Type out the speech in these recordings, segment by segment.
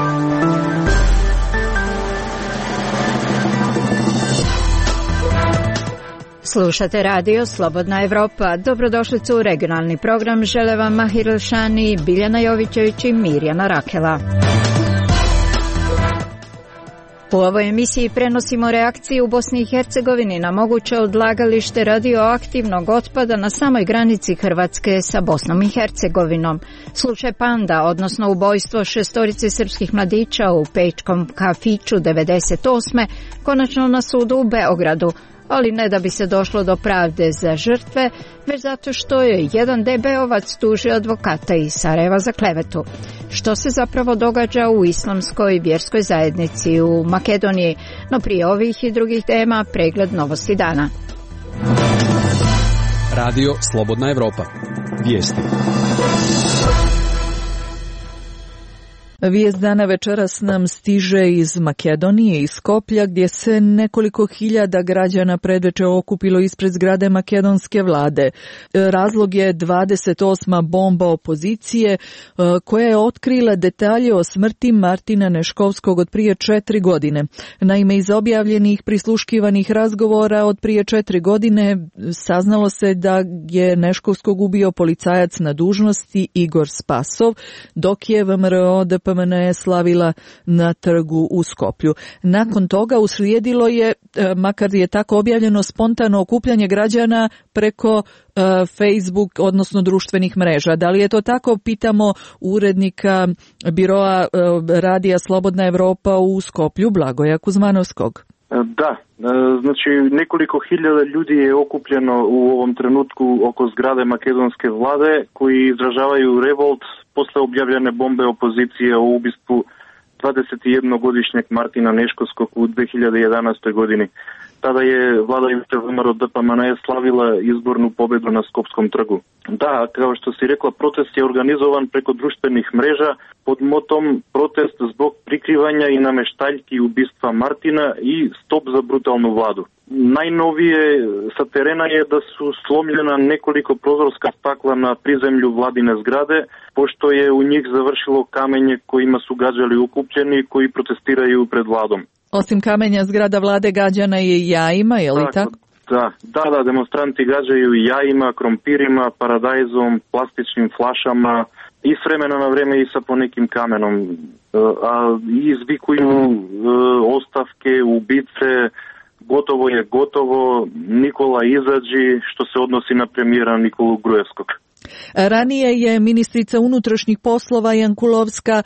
Slušate radio Slobodna Evropa. Dobrodošlicu u regionalni program. Žele vam Mahir Elšani, Biljana Jovićević i Mirjana Rakela. U ovoj emisiji prenosimo reakciju u Bosni i Hercegovini na moguće odlagalište radioaktivnog otpada na samoj granici Hrvatske sa Bosnom i Hercegovinom. Slučaj Panda, odnosno ubojstvo 6 srpskih mladića u pečkom kafiću 98. konačno na sudu u Beogradu, ali ne da bi se došlo do pravde za žrtve, već zato što je jedan DB-ovac tužio advokata iz Sarajeva za klevetu. Što se zapravo događa u islamskoj vjerskoj zajednici u Makedoniji? No prije ovih i drugih tema pregled novosti dana. Radio Slobodna Evropa. Vijesti. Vijest dana večeras nam stiže iz Makedonije, iz Skoplja, gdje se nekoliko hiljada građana predveče okupilo ispred zgrade makedonske vlade. Razlog je 28. bomba opozicije koja je otkrila detalje o smrti Martina Neškovskog od prije 4 godine. Naime, iz objavljenih prisluškivanih razgovora od prije 4 godine saznalo se da je Neškovskog ubio policajac na dužnosti Igor Spasov, dok je VMRO DPMN je slavila na trgu u Skoplju. Nakon toga uslijedilo je, makar je tako objavljeno, spontano okupljanje građana preko Facebook, odnosno društvenih mreža. Da li je to tako? Pitamo urednika biroa radija Slobodna Evropa u Skoplju, Blagoja Kuzmanovskog. Da, znači nekoliko hiljada ljudi je okupljeno u ovom trenutku oko zgrade makedonske vlade koji izražavaju revolt posle objavljene bombe opozicije o ubistvu 21-godišnjeg Martina Neškovskog u 2011. godini. Tada je vladajuća VMRO DPMN slavila izbornu pobedu na Skopskom trgu. Da, kao što si rekla, protest je organizovan preko društvenih mreža pod motom protest zbog prikrivanja i nameštaljki ubistva Martina i stop za brutalnu vladu. Najnovije sa terena je da su slomljena nekoliko prozorska stakla na prizemlju vladine zgrade, pošto je u njih završilo kamenje kojima su gađali okupljeni koji protestiraju pred vladom. Osim kamenja, zgrada vlade gađana je jajima, je li tako? Da, demonstranti gađaju jajima, krompirima, paradajzom, plastičnim flašama i s vremena na vreme i sa ponekim kamenom. A izvikuju ostavke, ubice, gotovo je gotovo, Nikola izađi, što se odnosi na premijera Nikolu Grujevskog. Ranije je ministrica unutrašnjih poslova Jankulovska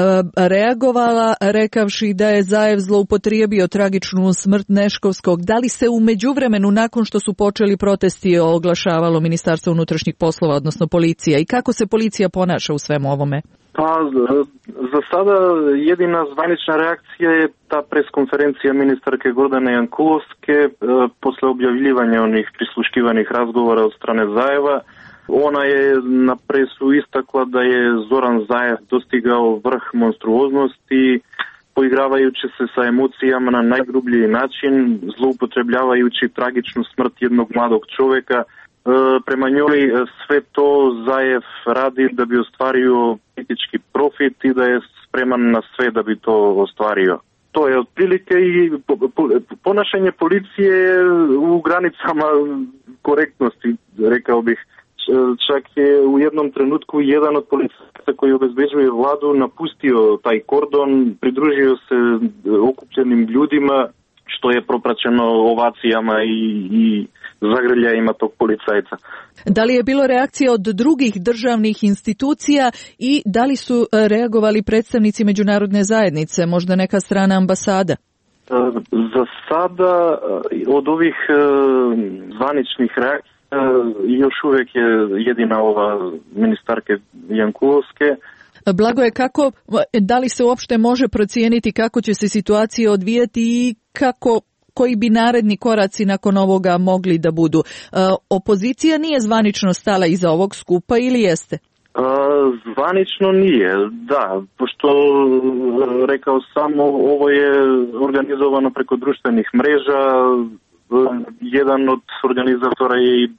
reagovala rekavši da je Zajev zloupotrijebio tragičnu smrt Neškovskog. Da li se u međuvremenu, nakon što su počeli protesti, oglašavalo Ministarstvo unutrašnjih poslova, odnosno policija, i kako se policija ponaša u svemu ovome? Pa, za sada jedina zvanična reakcija je ta preskonferencija ministarke Gordane Jankulovske posle objavljivanja onih prisluškivanih razgovora od strane Zajeva. Ona je na presu istakla da je Zoran Zajev dostigao vrh monstruoznosti, poigravajući se sa emocijama na najgrublji način, zloupotrebljavajući tragičnu smrt jednog mladog čovjeka. Prema njoj sve to Zajev radi da bi ostvario politički profit i da je spreman na sve da bi to ostvario. To je otprilike i ponašanje policije u granicama korektnosti, rekao bih. Čak je u jednom trenutku jedan od policajaca koji obezbeđuje vladu napustio taj kordon, pridružio se okupljenim ljudima, što je propraćeno ovacijama i zagrljajima tog policajca. Da li je bilo reakcija od drugih državnih institucija i da li su reagovali predstavnici međunarodne zajednice, možda neka strana ambasada? Za sada od ovih zvaničnih reakcija još uvijek je jedina ova ministarke Jankulovske. Blagoje, da li se uopšte može procijeniti kako će se situacija odvijati i koji bi naredni koraci nakon ovoga mogli da budu? Opozicija nije zvanično stala iza ovog skupa ili jeste? Zvanično nije, da, pošto rekao sam, ovo je organizovano preko društvenih mreža. Jedan od organizatora je i brat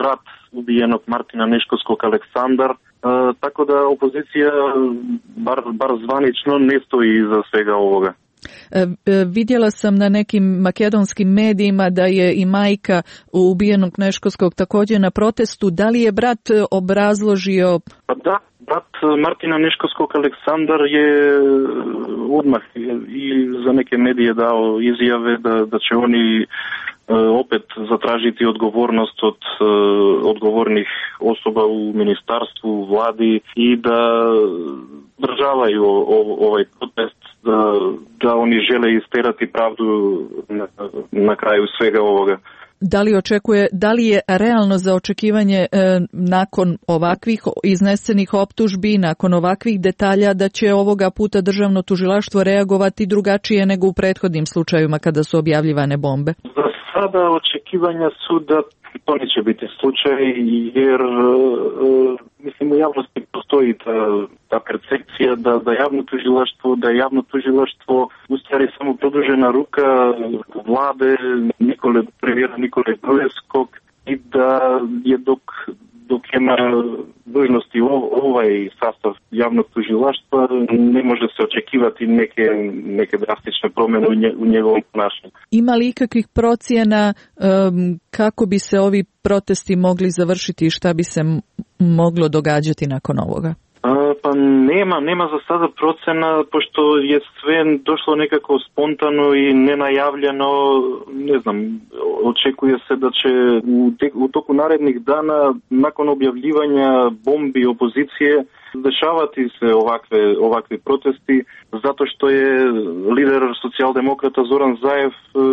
ubijenog Martina Neškovskog Aleksandar, tako da opozicija bar zvanično ne stoji iza svega ovoga. Vidjela sam na nekim makedonskim medijima da je i majka ubijenog Neškovskog također na protestu. Da li je brat obrazložio? Pa da, brat Martina Neškovskog Aleksandar je odmah i za neke medije dao izjave da će oni opet zatražiti odgovornost od odgovornih osoba u ministarstvu, vladi i da podržavaju ovaj protest, da oni žele isterati pravdu na kraju svega ovoga. Da li je realno za očekivanje nakon ovakvih iznesenih optužbi, nakon ovakvih detalja da će ovoga puta državno tužilaštvo reagovati drugačije nego u prethodnim slučajevima kada su objavljivane bombe? Za sada očekivanja su da to neće biti slučaj, jer mislim u javnosti postoji ta percepcija da je javno tužilaštvo u stvari samo produžena ruka vlade premijera Nikole Gruevskog i da je dok ima dužnosti ovaj sastav javnog tužilaštva ne može se očekivati neke drastične promjene u njegovom ponašanju. Ima li ikakvih procjena kako bi se ovi protesti mogli završiti i šta bi se moglo događati nakon ovoga? Pa nema za sada procena, pošto je sve došlo nekako spontano i nenajavljeno. Ne znam, očekuje se da će u toku narednih dana, nakon objavljivanja bombi opozicije, dešavati se ovakvi protesti, zato što je lider socijaldemokrata Zoran Zaev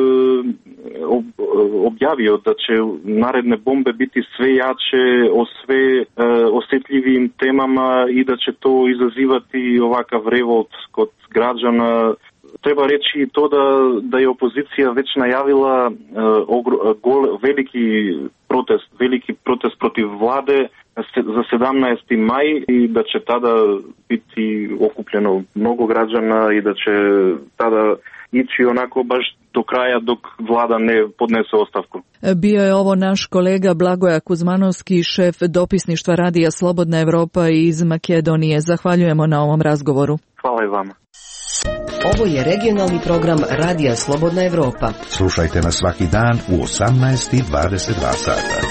objavio da će naredne bombe biti sve jače o sve osjetljivim temama i da će to izazivati ovakav revolt kod građana. Treba reći i to da je opozicija već najavila veliki protest protiv vlade za 17. maj i da će tada biti okupljeno mnogo građana i da će tada ići onako baš do kraja dok vlada ne podnese ostavku. Bio je ovo naš kolega Blagoja Kuzmanovski, šef dopisništva Radija Slobodna Evropa iz Makedonije. Zahvaljujemo na ovom razgovoru. Hvala i vama. Ovo je regionalni program Radija Slobodna Evropa. Slušajte nas svaki dan u 18:22 sata.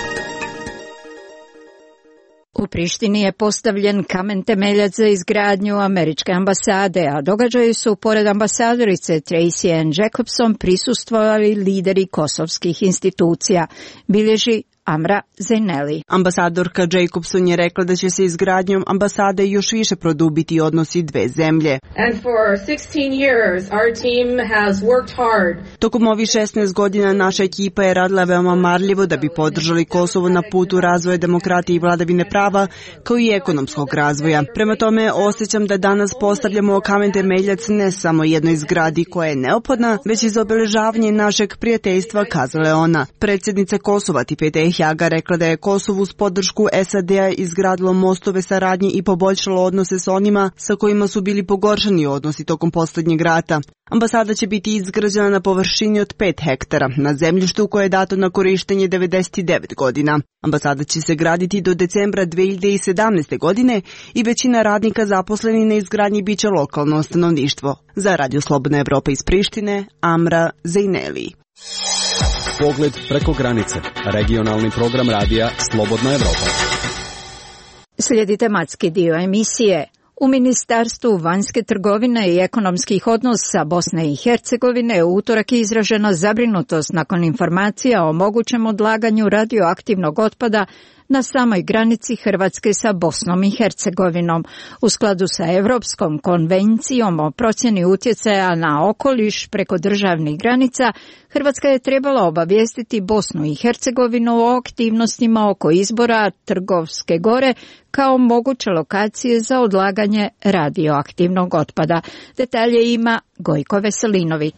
U Prištini je postavljen kamen temeljac za izgradnju američke ambasade, a događaju su pored ambasadorice Tracy Ann Jacobson prisustvovali lideri kosovskih institucija, bilježi Amra Zejneli. Ambasadorka Jacobson je rekla da će se izgradnjom ambasade još više produbiti odnosi dve zemlje. And for 16 years our team has worked hard. Tokom ovih 16 godina naša ekipa je radila veoma marljivo da bi podržali Kosovo na putu razvoja demokratije i vladavine prava, kao i ekonomskog razvoja. Prema tome, osjećam da danas postavljamo kamen temeljac ne samo jednoj zgradi koja je neophodna, već i za obeležavanje našeg prijateljstva, kazala je ona. Predsjednica Kosova Tipete Hjaga rekla da je Kosovo uz podršku SAD-a izgradilo mostove saradnje i poboljšalo odnose s onima sa kojima su bili pogoršani odnosi tokom posljednjeg rata. Ambasada će biti izgrađena na površini od 5 hektara, na zemljištu koje je dato na korištenje 99 godina. Ambasada će se graditi do decembra 2017. godine i većina radnika zaposleni na izgradnji biće lokalno stanovništvo. Za Radio Slobodna Evropa iz Prištine, Amra Zejneli. Pogled preko granice. Regionalni program radija Slobodna Evropa. Slijedi tematski dio emisije. U Ministarstvu vanjske trgovine i ekonomskih odnosa Bosne i Hercegovine u utorak je izražena zabrinutost nakon informacija o mogućem odlaganju radioaktivnog otpada na samoj granici Hrvatske sa Bosnom i Hercegovinom. U skladu sa Europskom konvencijom o procjeni utjecaja na okoliš preko državnih granica, Hrvatska je trebala obavijestiti Bosnu i Hercegovinu o aktivnostima oko izbora Trgovske gore kao moguće lokacije za odlaganje radioaktivnog otpada. Detalje ima Gojko Veselinović.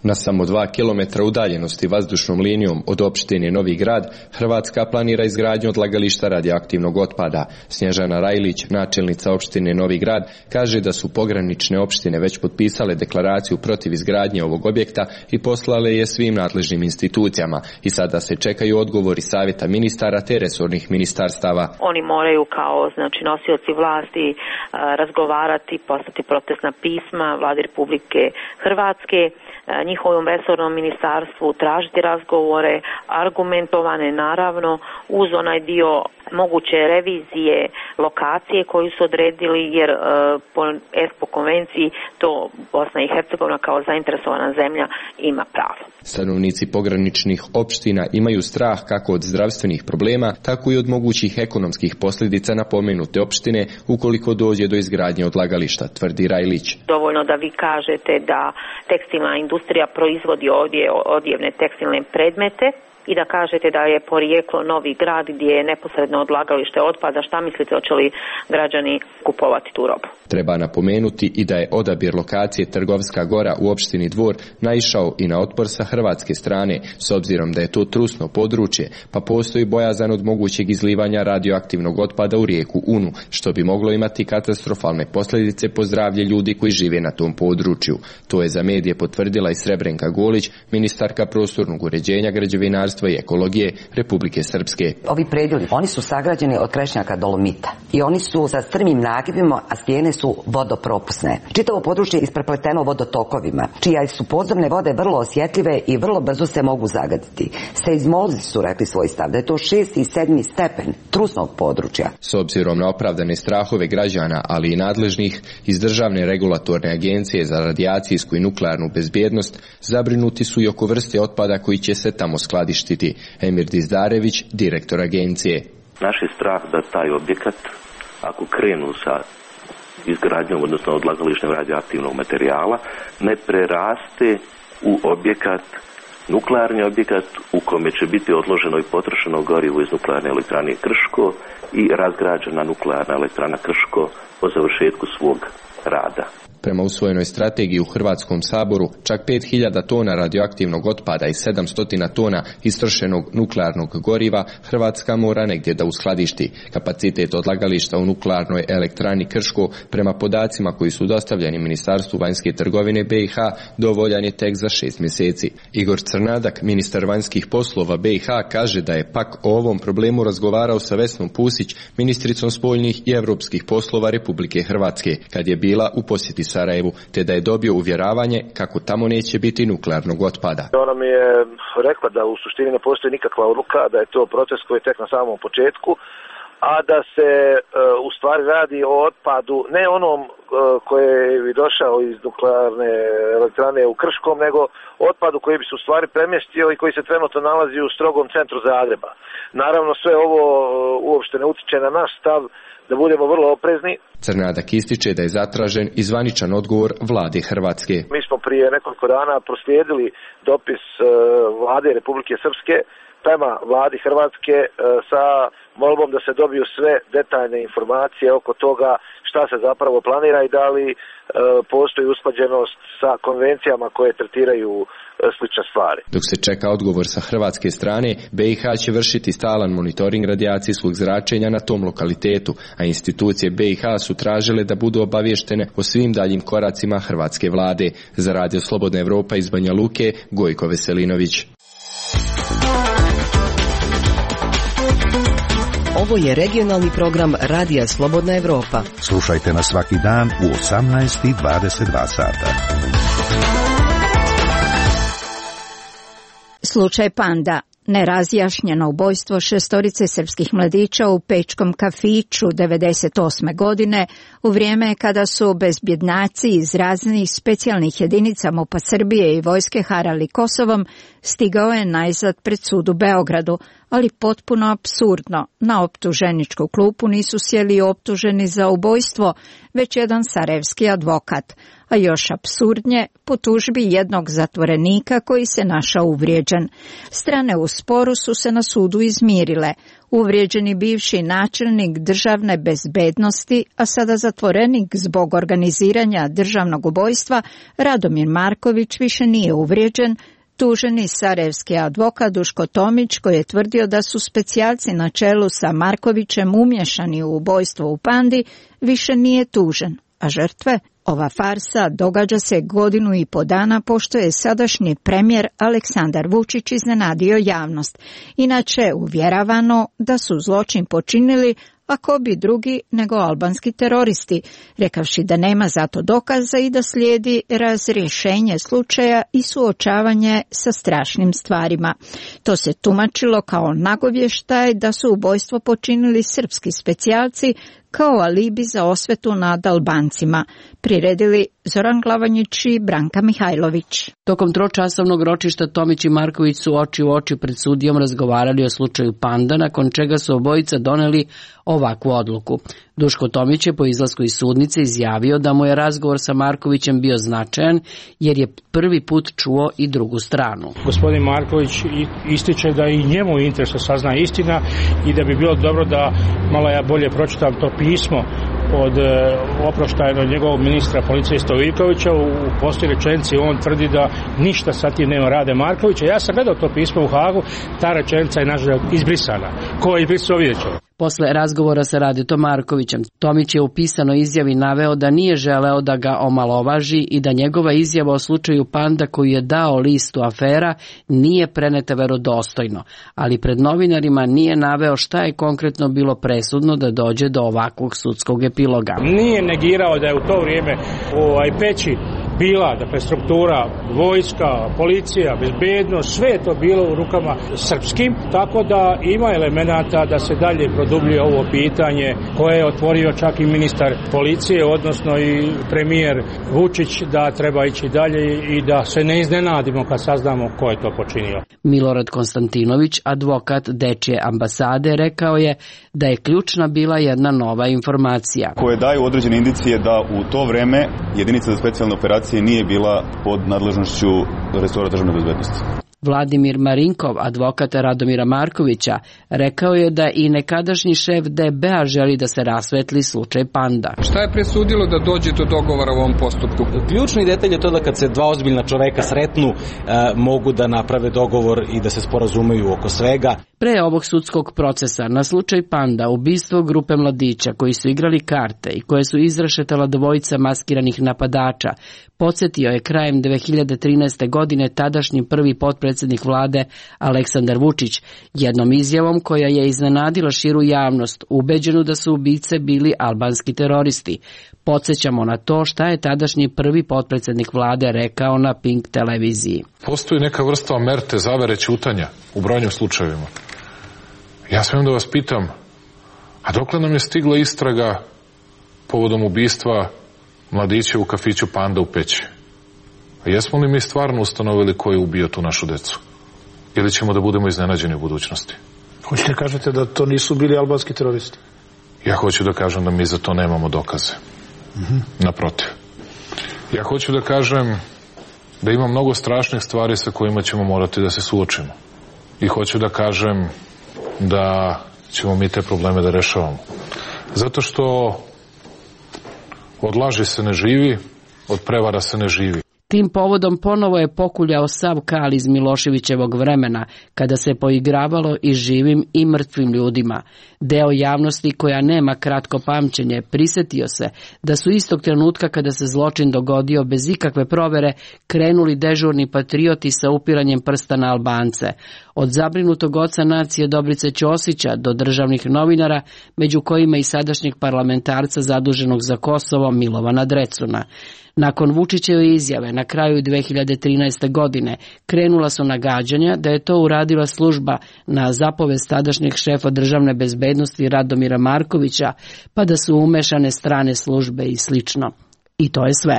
Na samo 2 km udaljenosti vazdušnom linijom od opštine Novi Grad, Hrvatska planira izgradnju odlagališta radioaktivnog otpada. Snježana Rajlić, načelnica opštine Novi Grad, kaže da su pogranične opštine već potpisale deklaraciju protiv izgradnje ovog objekta i poslale je svim nadležnim institucijama. I sada se čekaju odgovori savjeta ministara te resornih ministarstava. Oni moraju kao nosioci vlasti razgovarati, poslati protestna pisma Vladi Republike Hrvatske, njihovom resornom ministarstvu tražiti razgovore, argumentovane naravno uz onaj dio moguće revizije lokacije koju su odredili, jer po ESPO konvenciji to Bosna i Hercegovina kao zainteresovana zemlja ima pravo. Stanovnici pograničnih opština imaju strah kako od zdravstvenih problema, tako i od mogućih ekonomskih posljedica napomenute opštine ukoliko dođe do izgradnje odlagališta, tvrdi Rajlić. Dovoljno da vi kažete da tekstilna industrija proizvodi ovdje odjevne tekstilne predmete i da kažete da je porijeklo Novi Grad gdje je neposredno odlagalište otpada, šta mislite, hoće li građani kupovati tu robu? Treba napomenuti i da je odabir lokacije Trgovska Gora u opštini Dvor naišao i na otpor sa hrvatske strane, s obzirom da je to trusno područje, pa postoji bojazan od mogućeg izlivanja radioaktivnog otpada u rijeku Unu, što bi moglo imati katastrofalne posljedice po zdravlje ljudi koji žive na tom području. To je za medije potvrdila i Srebrenka Golić, ministarka prostornog uređenja, građevinarstva i ekologije Republike Srpske. Ovi predjeli, oni su sagrađeni od krešnjaka dolomita i oni su sa strmim nagibima, a stijene su vodopropusne. Čitavo područje je isprepleteno vodotokovima, čija su podzemne vode vrlo osjetljive i vrlo brzo se mogu zagaditi. Seizmolozi su rekli svoj stav da je to 6. i 7. stepen trusnog područja. S obzirom na opravdane strahove građana, ali i nadležnih iz Državne regulatorne agencije za radijacijsku i nuklearnu bezbjednost, zabrinuti su i oko vrste otpada koji će se tamo skladištiti. Emir Dizdarević, direktor agencije. Naš je strah da taj objekat, ako krenu sa izgradnjom, odnosno odlagalištem radioaktivnog materijala, ne preraste u objekat, nuklearni objekat u kome će biti odloženo i potrošeno gorivo iz nuklearne elektrane Krško i razgrađena nuklearna elektrana Krško po završetku svog rada. Prema usvojenoj strategiji u Hrvatskom saboru, čak 5000 tona radioaktivnog otpada i 700 tona istrošenog nuklearnog goriva Hrvatska mora negdje da uskladišti. Kapacitet odlagališta u nuklearnoj elektrani Krško, prema podacima koji su dostavljeni Ministarstvu vanjske trgovine BiH, dovoljan je tek za 6 mjeseci. Igor Crnadak, ministar vanjskih poslova BiH, kaže da je pak o ovom problemu razgovarao sa Vesnom Pusić, ministricom spoljnih i europskih poslova Republike Hrvatske, kad je bila u posjeti Sarajevu, te da je dobio uvjeravanje kako tamo neće biti nuklearnog otpada. Ona mi je rekla da u suštini ne postoji nikakva odluka, da je to proces koji je tek na samom početku, a da se u stvari radi o otpadu ne onom koji bi došao iz nuklearne elektrane u Krškom, nego otpadu koji bi se u stvari premjestio i koji se trenutno nalazi u strogom centru Zagreba. Naravno, sve ovo uopšte ne utiče na naš stav da budemo vrlo oprezni. Crnadak ističe da je zatražen i zvaničan odgovor vlade Hrvatske. Mi smo prije nekoliko dana proslijedili dopis vlade Republike Srpske prema vladi Hrvatske sa molbom da se dobiju sve detaljne informacije oko toga šta se zapravo planira i da li postoji usklađenost sa konvencijama koje tretiraju slične stvari. Dok se čeka odgovor sa hrvatske strane, BiH će vršiti stalan monitoring radijacijskog zračenja na tom lokalitetu, a institucije BiH su tražile da budu obavještene o svim daljim koracima hrvatske vlade. Za Radio Slobodna Evropa iz Banja Luke, Gojko Veselinović. Ovo je regionalni program Radija Slobodna Evropa. Slušajte nas svaki dan u 18:22 sata. Slučaj Panda. Nerazjašnjeno ubojstvo 6 srpskih mladića u pečkom kafiću 98. godine u vrijeme kada su bezbjednaci iz raznih specijalnih jedinica MUP-a Srbije i vojske harali Kosovom, stigao je najzad pred sud u Beogradu, ali potpuno apsurdno. Na optuženičku klupu nisu sjeli optuženi za ubojstvo, već jedan sarajevski advokat. A još apsurdnije, po tužbi jednog zatvorenika koji se našao uvrijeđen. Strane u sporu su se na sudu izmirile. Uvrijeđeni bivši načelnik državne bezbednosti, a sada zatvorenik zbog organiziranja državnog ubojstva, Radomir Marković više nije uvrijeđen. Tuženi sarajevski advokat Duško Tomić, koji je tvrdio da su specijalci na čelu sa Markovićem umješani u ubojstvo u Pandi, više nije tužen, a žrtve? Ova farsa događa se 1.5 godina dana pošto je sadašnji premijer Aleksandar Vučić iznenadio javnost. Inače uvjeravano da su zločin počinili ako bi drugi nego albanski teroristi, rekavši da nema zato dokaza i da slijedi razrješenje slučaja i suočavanje sa strašnim stvarima. To se tumačilo kao nagovještaj da su ubojstvo počinili srpski specijalci kao alibi za osvetu nad Albancima, priredili Zoran Glavanjić i Branka Mihajlović. Tokom tročasovnog ročišta Tomić i Marković su oči u oči pred sudijom razgovarali o slučaju Panda, nakon čega su obojica doneli ovakvu odluku. Duško Tomić je po izlasku iz sudnice izjavio da mu je razgovor sa Markovićem bio značajan jer je prvi put čuo i drugu stranu. Gospodin Marković ističe da i njemu je interes da sazna istina i da bi bilo dobro da malo ja bolje pročitam to pismo od oproštajnog njegovog ministra policije Stojikovića. U posljednjoj rečenici on tvrdi da ništa sa tim nema rade Markovića. Ja sam gledao to pismo u Hagu, ta rečenica je nažalost izbrisana. Ko je izbrisao, vidjet ćemo. Posle razgovora sa Radetom Markovićem, Tomić je u pisanoj izjavi naveo da nije želeo da ga omalovaži i da njegova izjava o slučaju Panda koju je dao listu afera nije preneta verodostojno, ali pred novinarima nije naveo šta je konkretno bilo presudno da dođe do ovakvog sudskog epiloga. Nije negirao da je u to vrijeme Peći bila, dakle, struktura, vojska, policija, bezbednost, sve je to bilo u rukama srpskim, tako da ima elemenata da se dalje produbljuje ovo pitanje koje je otvorio čak i ministar policije, odnosno i premijer Vučić, da treba ići dalje i da se ne iznenadimo kad saznamo ko je to počinio. Milorad Konstantinović, advokat Dečije ambasade, rekao je da je ključna bila jedna nova informacija. Koje daju određene indicije da u to vreme jedinica za specijalne operacije nije bila pod nadležnošću resora državne bezbednosti. Vladimir Marinkov, advokat Radomira Markovića, rekao je da i nekadašnji šef DB-a želi da se rasvetli slučaj Panda. Šta je presudilo da dođe do dogovora u ovom postupku? Ključni detalj je to da kad se dva ozbiljna čoveka sretnu, mogu da naprave dogovor i da se sporazumeju oko svega. Pre ovog sudskog procesa na slučaj Panda, ubistvo grupe mladića koji su igrali karte i koje su izrašetala dvojica maskiranih napadača, podsjetio je krajem 2013. godine tadašnji prvi potpredsjednik vlade Aleksandar Vučić jednom izjavom koja je iznenadila širu javnost, ubeđenu da su ubice bili albanski teroristi. Podsjećamo na to šta je tadašnji prvi potpredsjednik vlade rekao na Pink televiziji. Postoji neka vrsta omerte, zavere ćutanja u brojnim slučajevima. Ja smijem da vas pitam, a dokle nam je stigla istraga povodom ubistva mladića u kafiću Panda u Peći? A jesmo li mi stvarno ustanovili ko je ubio tu našu decu? Ili ćemo da budemo iznenađeni u budućnosti? Hoćete kažete da to nisu bili albanski teroristi? Ja hoću da kažem da mi za to nemamo dokaze. Naprotiv. Ja hoću da kažem da ima mnogo strašnih stvari sa kojima ćemo morati da se suočimo. I hoću da kažem da ćemo mi te probleme da rešavamo. Zato što od laži se ne živi, od prevara se ne živi. Tim povodom ponovo je pokuljao sav kal iz Miloševićevog vremena, kada se poigravalo i živim i mrtvim ljudima. Deo javnosti koja nema kratko pamćenje prisjetio se da su istog trenutka kada se zločin dogodio bez ikakve provere krenuli dežurni patrioti sa upiranjem prsta na Albance. Od zabrinutog oca nacije Dobrice Ćosića do državnih novinara, među kojima i sadašnjeg parlamentarca zaduženog za Kosovo Milovana Drecuna. Nakon Vučićeve izjave na kraju 2013. godine krenula su nagađanja da je to uradila služba na zapovest tadašnjeg šefa državne bezbednosti Radomira Markovića, pa da su umešane strane službe i slično. I to je sve.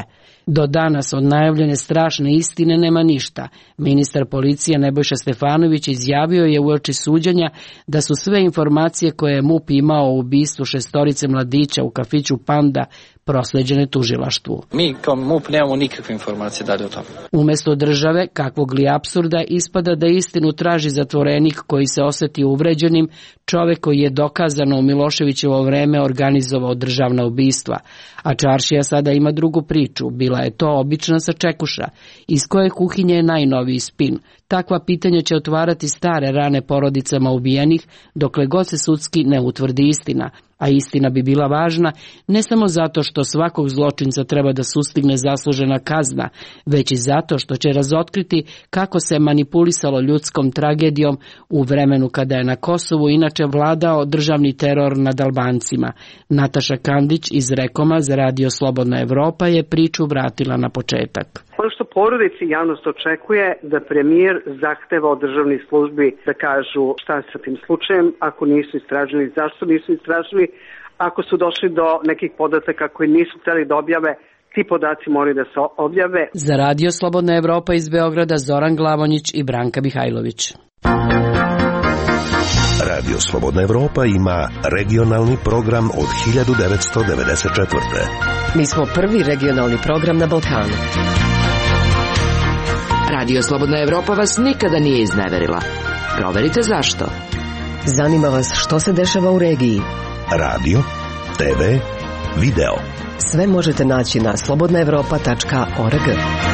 Do danas od najavljene strašne istine nema ništa. Ministar policije Nebojša Stefanović izjavio je uoči suđenja da su sve informacije koje je MUP imao o ubistvu 6 mladića u kafiću Panda prosleđene tužilaštvu. Mi kao MUP nemamo nikakve informacije dalje o tome. Umjesto države, kakvog li apsurda, ispada da istinu traži zatvorenik koji se osjetio uvređenim, čovjek koji je dokazano u Miloševićevo vreme organizovao državna ubistva. A Čaršija sada ima drugu priču, bila je to obična sačekuša. Iz koje kuhinje je najnoviji spin? Takva pitanja će otvarati stare rane porodicama ubijenih, dokle god se sudski ne utvrdi istina. A istina bi bila važna ne samo zato što svakog zločinca treba da sustigne zaslužena kazna, već i zato što će razotkriti kako se manipulisalo ljudskom tragedijom u vremenu kada je na Kosovu inače vladao državni teror nad Albancima. Nataša Kandić iz Rekoma za Radio Slobodna Evropa je priču vratila na početak. Ono što porodici i javnost očekuje da premijer zahteva od državnih službi da kažu šta je sa tim slučajem, ako nisu istražili, zašto nisu istražili, ako su došli do nekih podataka koji nisu hteli da objave, ti podaci moraju da se objave. Za Radio Slobodna Evropa iz Beograda Zoran Glavonjić i Branka Mihajlović. Radio Slobodna Evropa ima regionalni program od 1994. Mi smo prvi regionalni program na Balkanu. Radio Slobodna Evropa vas nikada nije izneverila. Proverite zašto. Zanima vas što se dešava u regiji. Radio, TV, video. Sve možete naći na slobodnaevropa.org.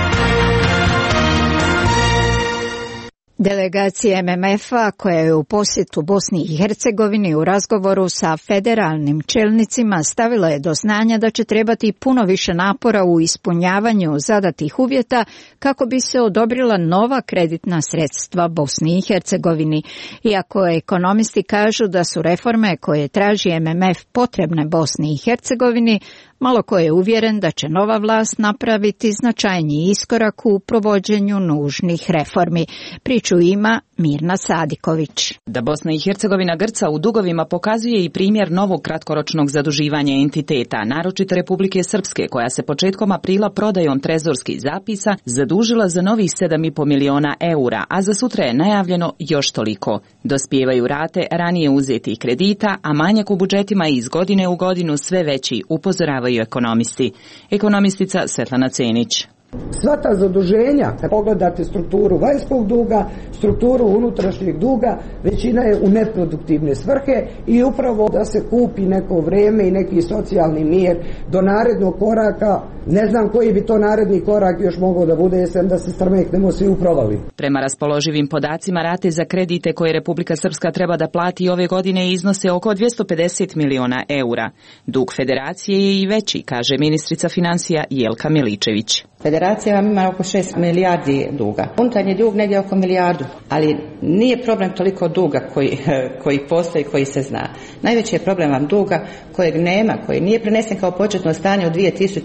Delegacija MMF-a koja je u posjetu Bosni i Hercegovini u razgovoru sa federalnim čelnicima stavila je do znanja da će trebati puno više napora u ispunjavanju zadatih uvjeta kako bi se odobrila nova kreditna sredstva Bosni i Hercegovini. Iako ekonomisti kažu da su reforme koje traži MMF potrebne Bosni i Hercegovini, malo ko je uvjeren da će nova vlast napraviti značajniji iskorak u provođenju nužnih reformi. Priču ima Mirna Sadiković. Da Bosna i Hercegovina grca u dugovima pokazuje i primjer novog kratkoročnog zaduživanja entiteta, naročito Republike Srpske, koja se početkom aprila prodajom trezorskih zapisa zadužila za novih 7,5 miliona eura, a za sutra je najavljeno još toliko. Dospijevaju rate ranije uzetih kredita, a manjak u budžetima iz godine u godinu sve veći, upozoravaju ekonomisti. Ekonomistica Svetlana Cenić. Sva ta zaduženja, kad pogledate strukturu vanjskog duga, strukturu unutrašnjeg duga, većina je u neproduktivne svrhe i upravo da se kupi neko vrijeme i neki socijalni mir do narednog koraka. Ne znam koji bi to naredni korak još mogao da bude, jesam da se strmeknemo svi u provali. Prema raspoloživim podacima, rate za kredite koje Republika Srpska treba da plati ove godine iznose oko 250 miliona eura. Dug federacije je i veći, kaže ministrica financija Jelka Miličević. Federacija vam ima oko 6 milijardi duga. Unutarnji dug negdje oko milijardu, ali nije problem toliko duga koji postoji, koji se zna. Najveći je problem vam duga kojeg nema, koji nije prenesen kao početno stanje u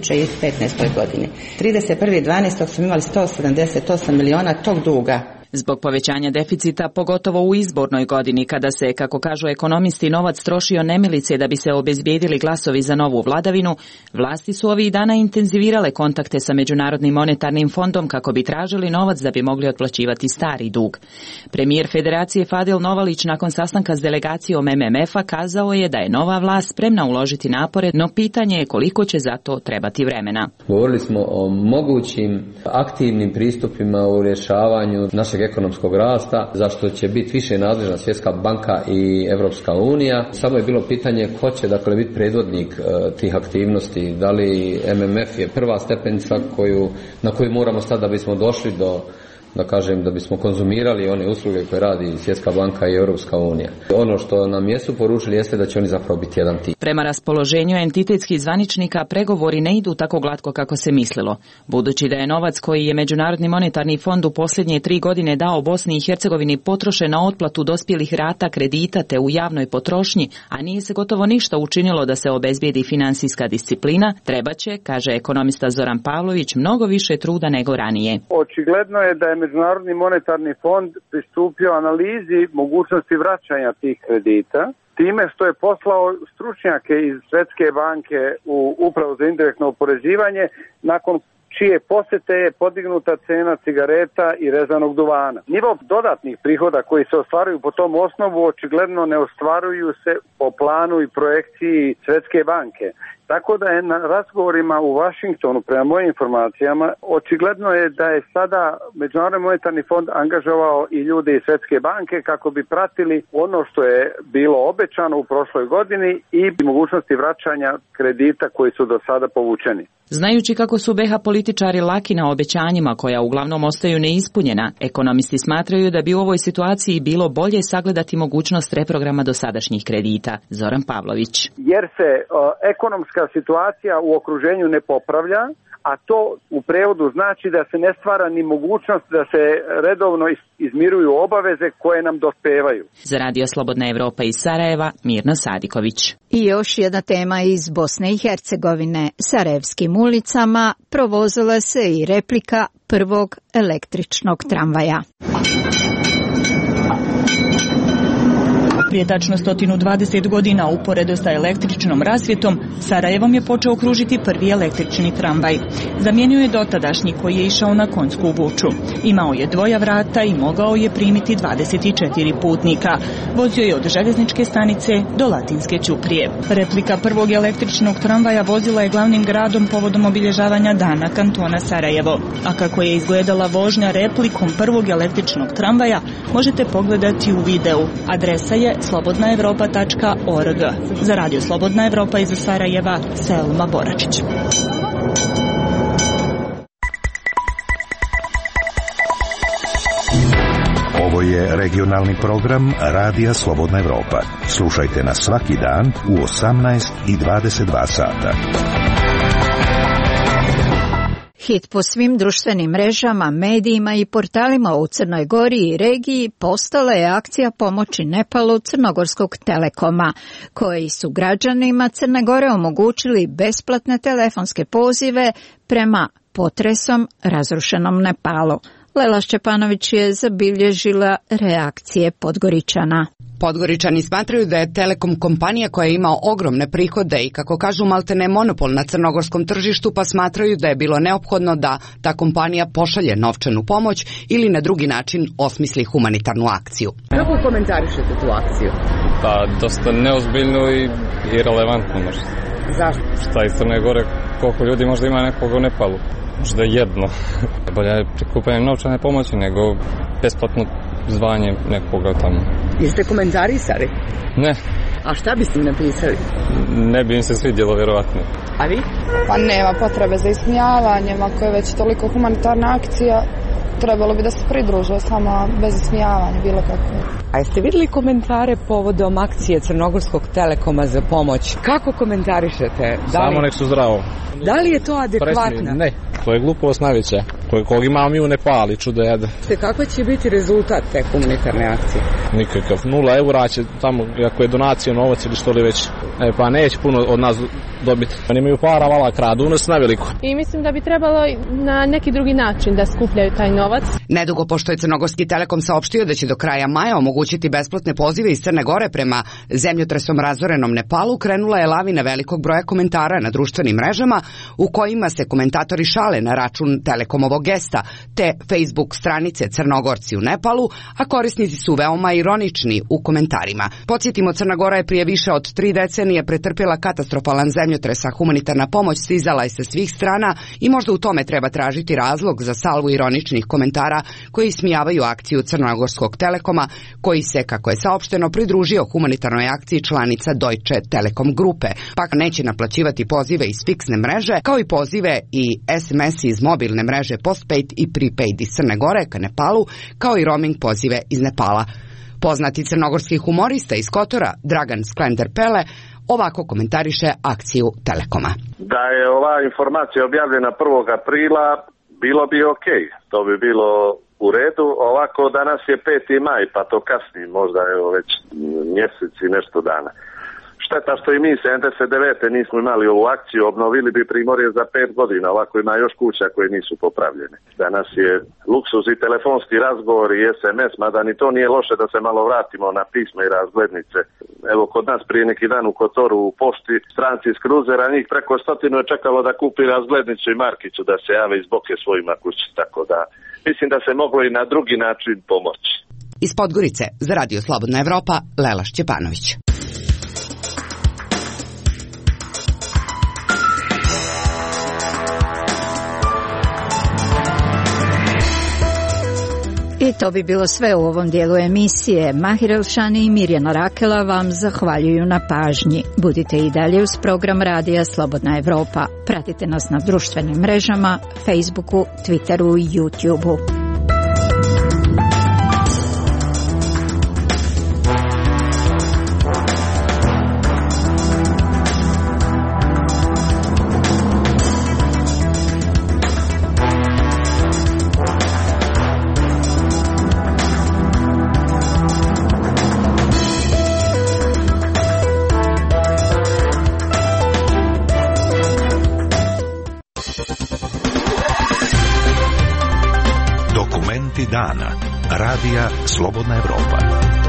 2015. godini. 31.12. smo imali 178 miliona tog duga. Zbog povećanja deficita, pogotovo u izbornoj godini, kada se, kako kažu ekonomisti, novac trošio nemilice da bi se obezbijedili glasovi za novu vladavinu, vlasti su ovih dana intenzivirale kontakte sa Međunarodnim monetarnim fondom kako bi tražili novac da bi mogli otplaćivati stari dug. Premijer Federacije Fadil Novalić nakon sastanka s delegacijom MMF-a kazao je da je nova vlast spremna uložiti napore, no pitanje je koliko će za to trebati vremena. Govorili smo o mogućim aktivnim pristupima u rješavanju našeg ekonomskog rasta, zašto će biti više nadležna Svjetska banka i Evropska unija. Samo je bilo pitanje ko će biti predvodnik tih aktivnosti, da li MMF je prva stepenica na koju moramo stati da bismo došli da bismo konzumirali one usluge koje radi Svjetska banka i Europska unija. Ono što nam jesu poručili jeste da će oni zapravo biti jedan tim. Prema raspoloženju entitetskih zvaničnika pregovori ne idu tako glatko kako se mislilo. Budući da je novac koji je Međunarodni monetarni fond u posljednje 3 godine dao Bosni i Hercegovini potrošen na otplatu dospjelih rata kredita te u javnoj potrošnji, a nije se gotovo ništa učinilo da se obezbijedi financijska disciplina, trebaće, kaže ekonomista Zoran Pavlović, mnogo više truda nego ranije. Očigledno je da je Međunarodni monetarni fond pristupio analizi mogućnosti vraćanja tih kredita, time što je poslao stručnjake iz Svjetske banke u upravu za indirektno oporezivanje, nakon čije posete je podignuta cena cigareta i rezanog duvana. Nivo dodatnih prihoda koji se ostvaruju po tom osnovu očigledno ne ostvaruju se po planu i projekciji Svjetske banke. Tako da je na razgovorima u Vašingtonu, prema mojim informacijama, očigledno je da je sada Međunarodni monetarni fond angažovao i ljude iz Svjetske banke kako bi pratili ono što je bilo obećano u prošloj godini i mogućnosti vraćanja kredita koji su do sada povučeni. Znajući kako su BiH političari laki na obećanjima koja uglavnom ostaju neispunjena, ekonomisti smatraju da bi u ovoj situaciji bilo bolje sagledati mogućnost reprograma dosadašnjih kredita. Zoran Pavlović. Jer se ekonomska situacija u okruženju ne popravlja, a to u prevodu znači da se ne stvara ni mogućnost da se redovno izmiruju obaveze koje nam dospevaju. Za Radio Slobodna Evropa iz Sarajeva, Mirna Sadiković. I još jedna tema iz Bosne i Hercegovine. Sarajevskim ulicama provozila se i replika prvog električnog tramvaja. Prije tačno 120 godina uporedo sa električnom rasvjetom, Sarajevom je počeo kružiti prvi električni tramvaj. Zamijenio je dotadašnji koji je išao na konjsku vuču. Imao je dvoja vrata i mogao je primiti 24 putnika. Vozio je od željezničke stanice do Latinske ćuprije. Replika prvog električnog tramvaja vozila je glavnim gradom povodom obilježavanja dana kantona Sarajevo. A kako je izgledala vožnja replikom prvog električnog tramvaja, možete pogledati u videu. Adresa je slobodnaevropa.org. Za Radio Slobodna Evropa iz Sarajeva, Selma Boračić. Ovo je regionalni program Radija Slobodna Evropa. Slušajte nas svaki dan u 18 i 22 sata. Hit po svim društvenim mrežama, medijima i portalima u Crnoj Gori i regiji postala je akcija pomoći Nepalu Crnogorskog Telekoma, koji su građanima Crne Gore omogućili besplatne telefonske pozive prema potresom razrušenom Nepalu. Lela Šćepanović je zabilježila reakcije Podgoričana. Podgoričani smatraju da je Telekom kompanija koja je imao ogromne prihode i, kako kažu, maltene monopol na crnogorskom tržištu, pa smatraju da je bilo neophodno da ta kompanija pošalje novčanu pomoć ili na drugi način osmisli humanitarnu akciju. Kako komentarišete tu akciju? Pa, dosta neozbiljno i irelevantno možda. Zašto? Šta iz Crne Gore, koliko ljudi možda ima nekoga u Nepalu? Možda jedno. Bolje je prikupanje novčane pomoći nego besplatno zvanje nekoga tamo. Jeste komentarisali? Ne. A šta biste napisali? Ne bi im se svidjelo, vjerovatno. A vi? Pa nema potrebe za ismijavanjem, ako je već toliko humanitarna akcija, trebalo bi da se pridruže samo bez ismijavanja, bilo kako. A jeste vidjeli komentare povodom akcije Crnogorskog Telekoma za pomoć? Kako komentarišete? Samo nek su zdravo. Da li je to adekvatno? Ne, to je glupost najveća. Kog imamo mi u Nepali, čudo jede. Kakva će biti rezultat te humanitarne akcije? Nikakav. 0 eura će tamo, ako je donacija novac ili što li već. Pa neće puno od nas dobiti. Oni imaju para, vala kradu, unos na veliko. I mislim da bi trebalo na neki drugi način da skupljaju taj novac. Nedugo pošto je Crnogorski Telekom saopštio da će do kraja maja omogućiti besplatne pozive iz Crne Gore prema zemljotresom razorenom Nepalu, krenula je lavina velikog broja komentara na društvenim mrežama u kojima se komentatori šale na račun Telekomovog gesta te Facebook stranice Crnogorci u Nepalu, a korisnici su veoma ironični u komentarima. Podsjetimo, Crna Gora je prije više od 3 decenije pretrpjela katastrofalan zemljotres, a humanitarna pomoć stizala je sa svih strana i možda u tome treba tražiti razlog za salvu ironičnih komentara koji ismijavaju akciju Crnogorskog Telekoma, koji se, kako je saopšteno, pridružio humanitarnoj akciji članica Deutsche Telekom grupe, pa neće naplaćivati pozive iz fiksne mreže, kao i pozive i SMS iz mobilne mreže Postpaid i Prepaid iz Crne Gore ka Nepalu, kao i roaming pozive iz Nepala. Poznati crnogorski humorista iz Kotora, Dragan Sklender-Pele, ovako komentariše akciju Telekoma. Da je ova informacija objavljena 1. aprila, bilo bi ok, to bi bilo u redu. Ovako danas je 5. maj, pa to kasni, možda evo već mjesec i nešto dana. Šteta što i mi 79. nismo imali ovu akciju, obnovili bi Primorje za 5 godina, ovako ima još kuća koje nisu popravljene. Danas je luksuz i telefonski razgovor i SMS, mada ni to nije loše da se malo vratimo na pismo i razglednice. Evo kod nas prije neki dan u Kotoru u pošti stranci iz kruzera, njih preko 100 je čekalo da kupi razglednicu i markicu da se jave iz boke svojima kući, tako da mislim da se moglo i na drugi način pomoći. Iz Podgorice za Radio Slobodna Evropa, Lela Šćepanović. I to bi bilo sve u ovom dijelu emisije. Mahir Elšani i Mirjana Rakela vam zahvaljuju na pažnji. Budite i dalje uz program Radija Slobodna Evropa. Pratite nas na društvenim mrežama, Facebooku, Twitteru i YouTubeu. Dana. Radija Slobodna Evropa.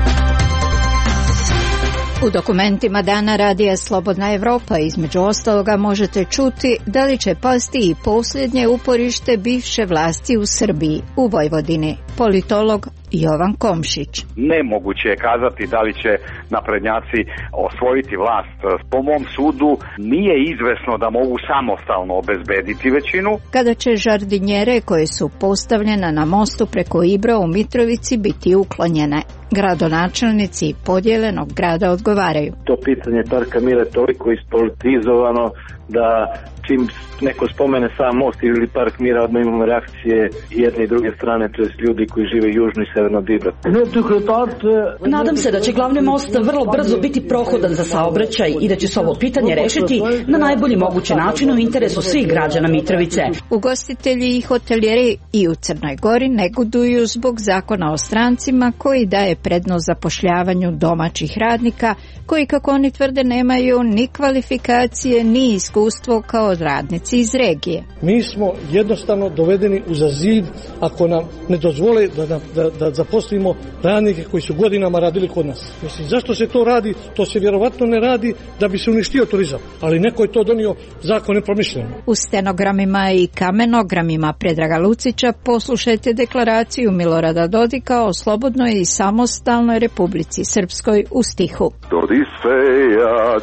U dokumentima Dana Radija Slobodna Evropa između ostaloga možete čuti da li će pasti i posljednje uporište bivše vlasti u Srbiji, u Vojvodini. Politolog Jovan Komšić. Nemoguće je kazati da li će naprednjaci osvojiti vlast. Po mom sudu nije izvesno da mogu samostalno obezbediti većinu. Kada će žardinjere koje su postavljene na mostu preko Ibra u Mitrovici biti uklonjene? Gradonačelnici podijeljenog grada odgovaraju. To pitanje parka Mira je toliko ispolitizovano da čim neko spomene sam most ili park Mira, odmah imamo reakcije jedne i druge strane, to je ljudi koji žive južno i severno od Ibra. Nadam se da će glavni most vrlo brzo biti prohodan za saobraćaj i da će se ovo pitanje rešiti na najbolji mogući način u interesu svih građana Mitrovice. Ugostitelji i hotelijeri i u Crnoj Gori negoduju zbog zakona o strancima koji daje prednost zapošljavanju domaćih radnika koji, kako oni tvrde, nemaju ni kvalifikacije ni iskustvo kao radnici iz regije. Mi smo jednostavno dovedeni uza zid ako nam ne dozvole da zaposlimo radnike koji su godinama radili kod nas. Mislim, zašto se to radi? To se vjerovatno ne radi da bi se uništio turizam, ali neko je to donio zakon nepromišljeno. U stenogramima i kamenogramima Predraga Lucića poslušajte deklaraciju Milorada Dodika o slobodnoj i samostalnoj Republici Srpskoj u stihu. Dodiseja,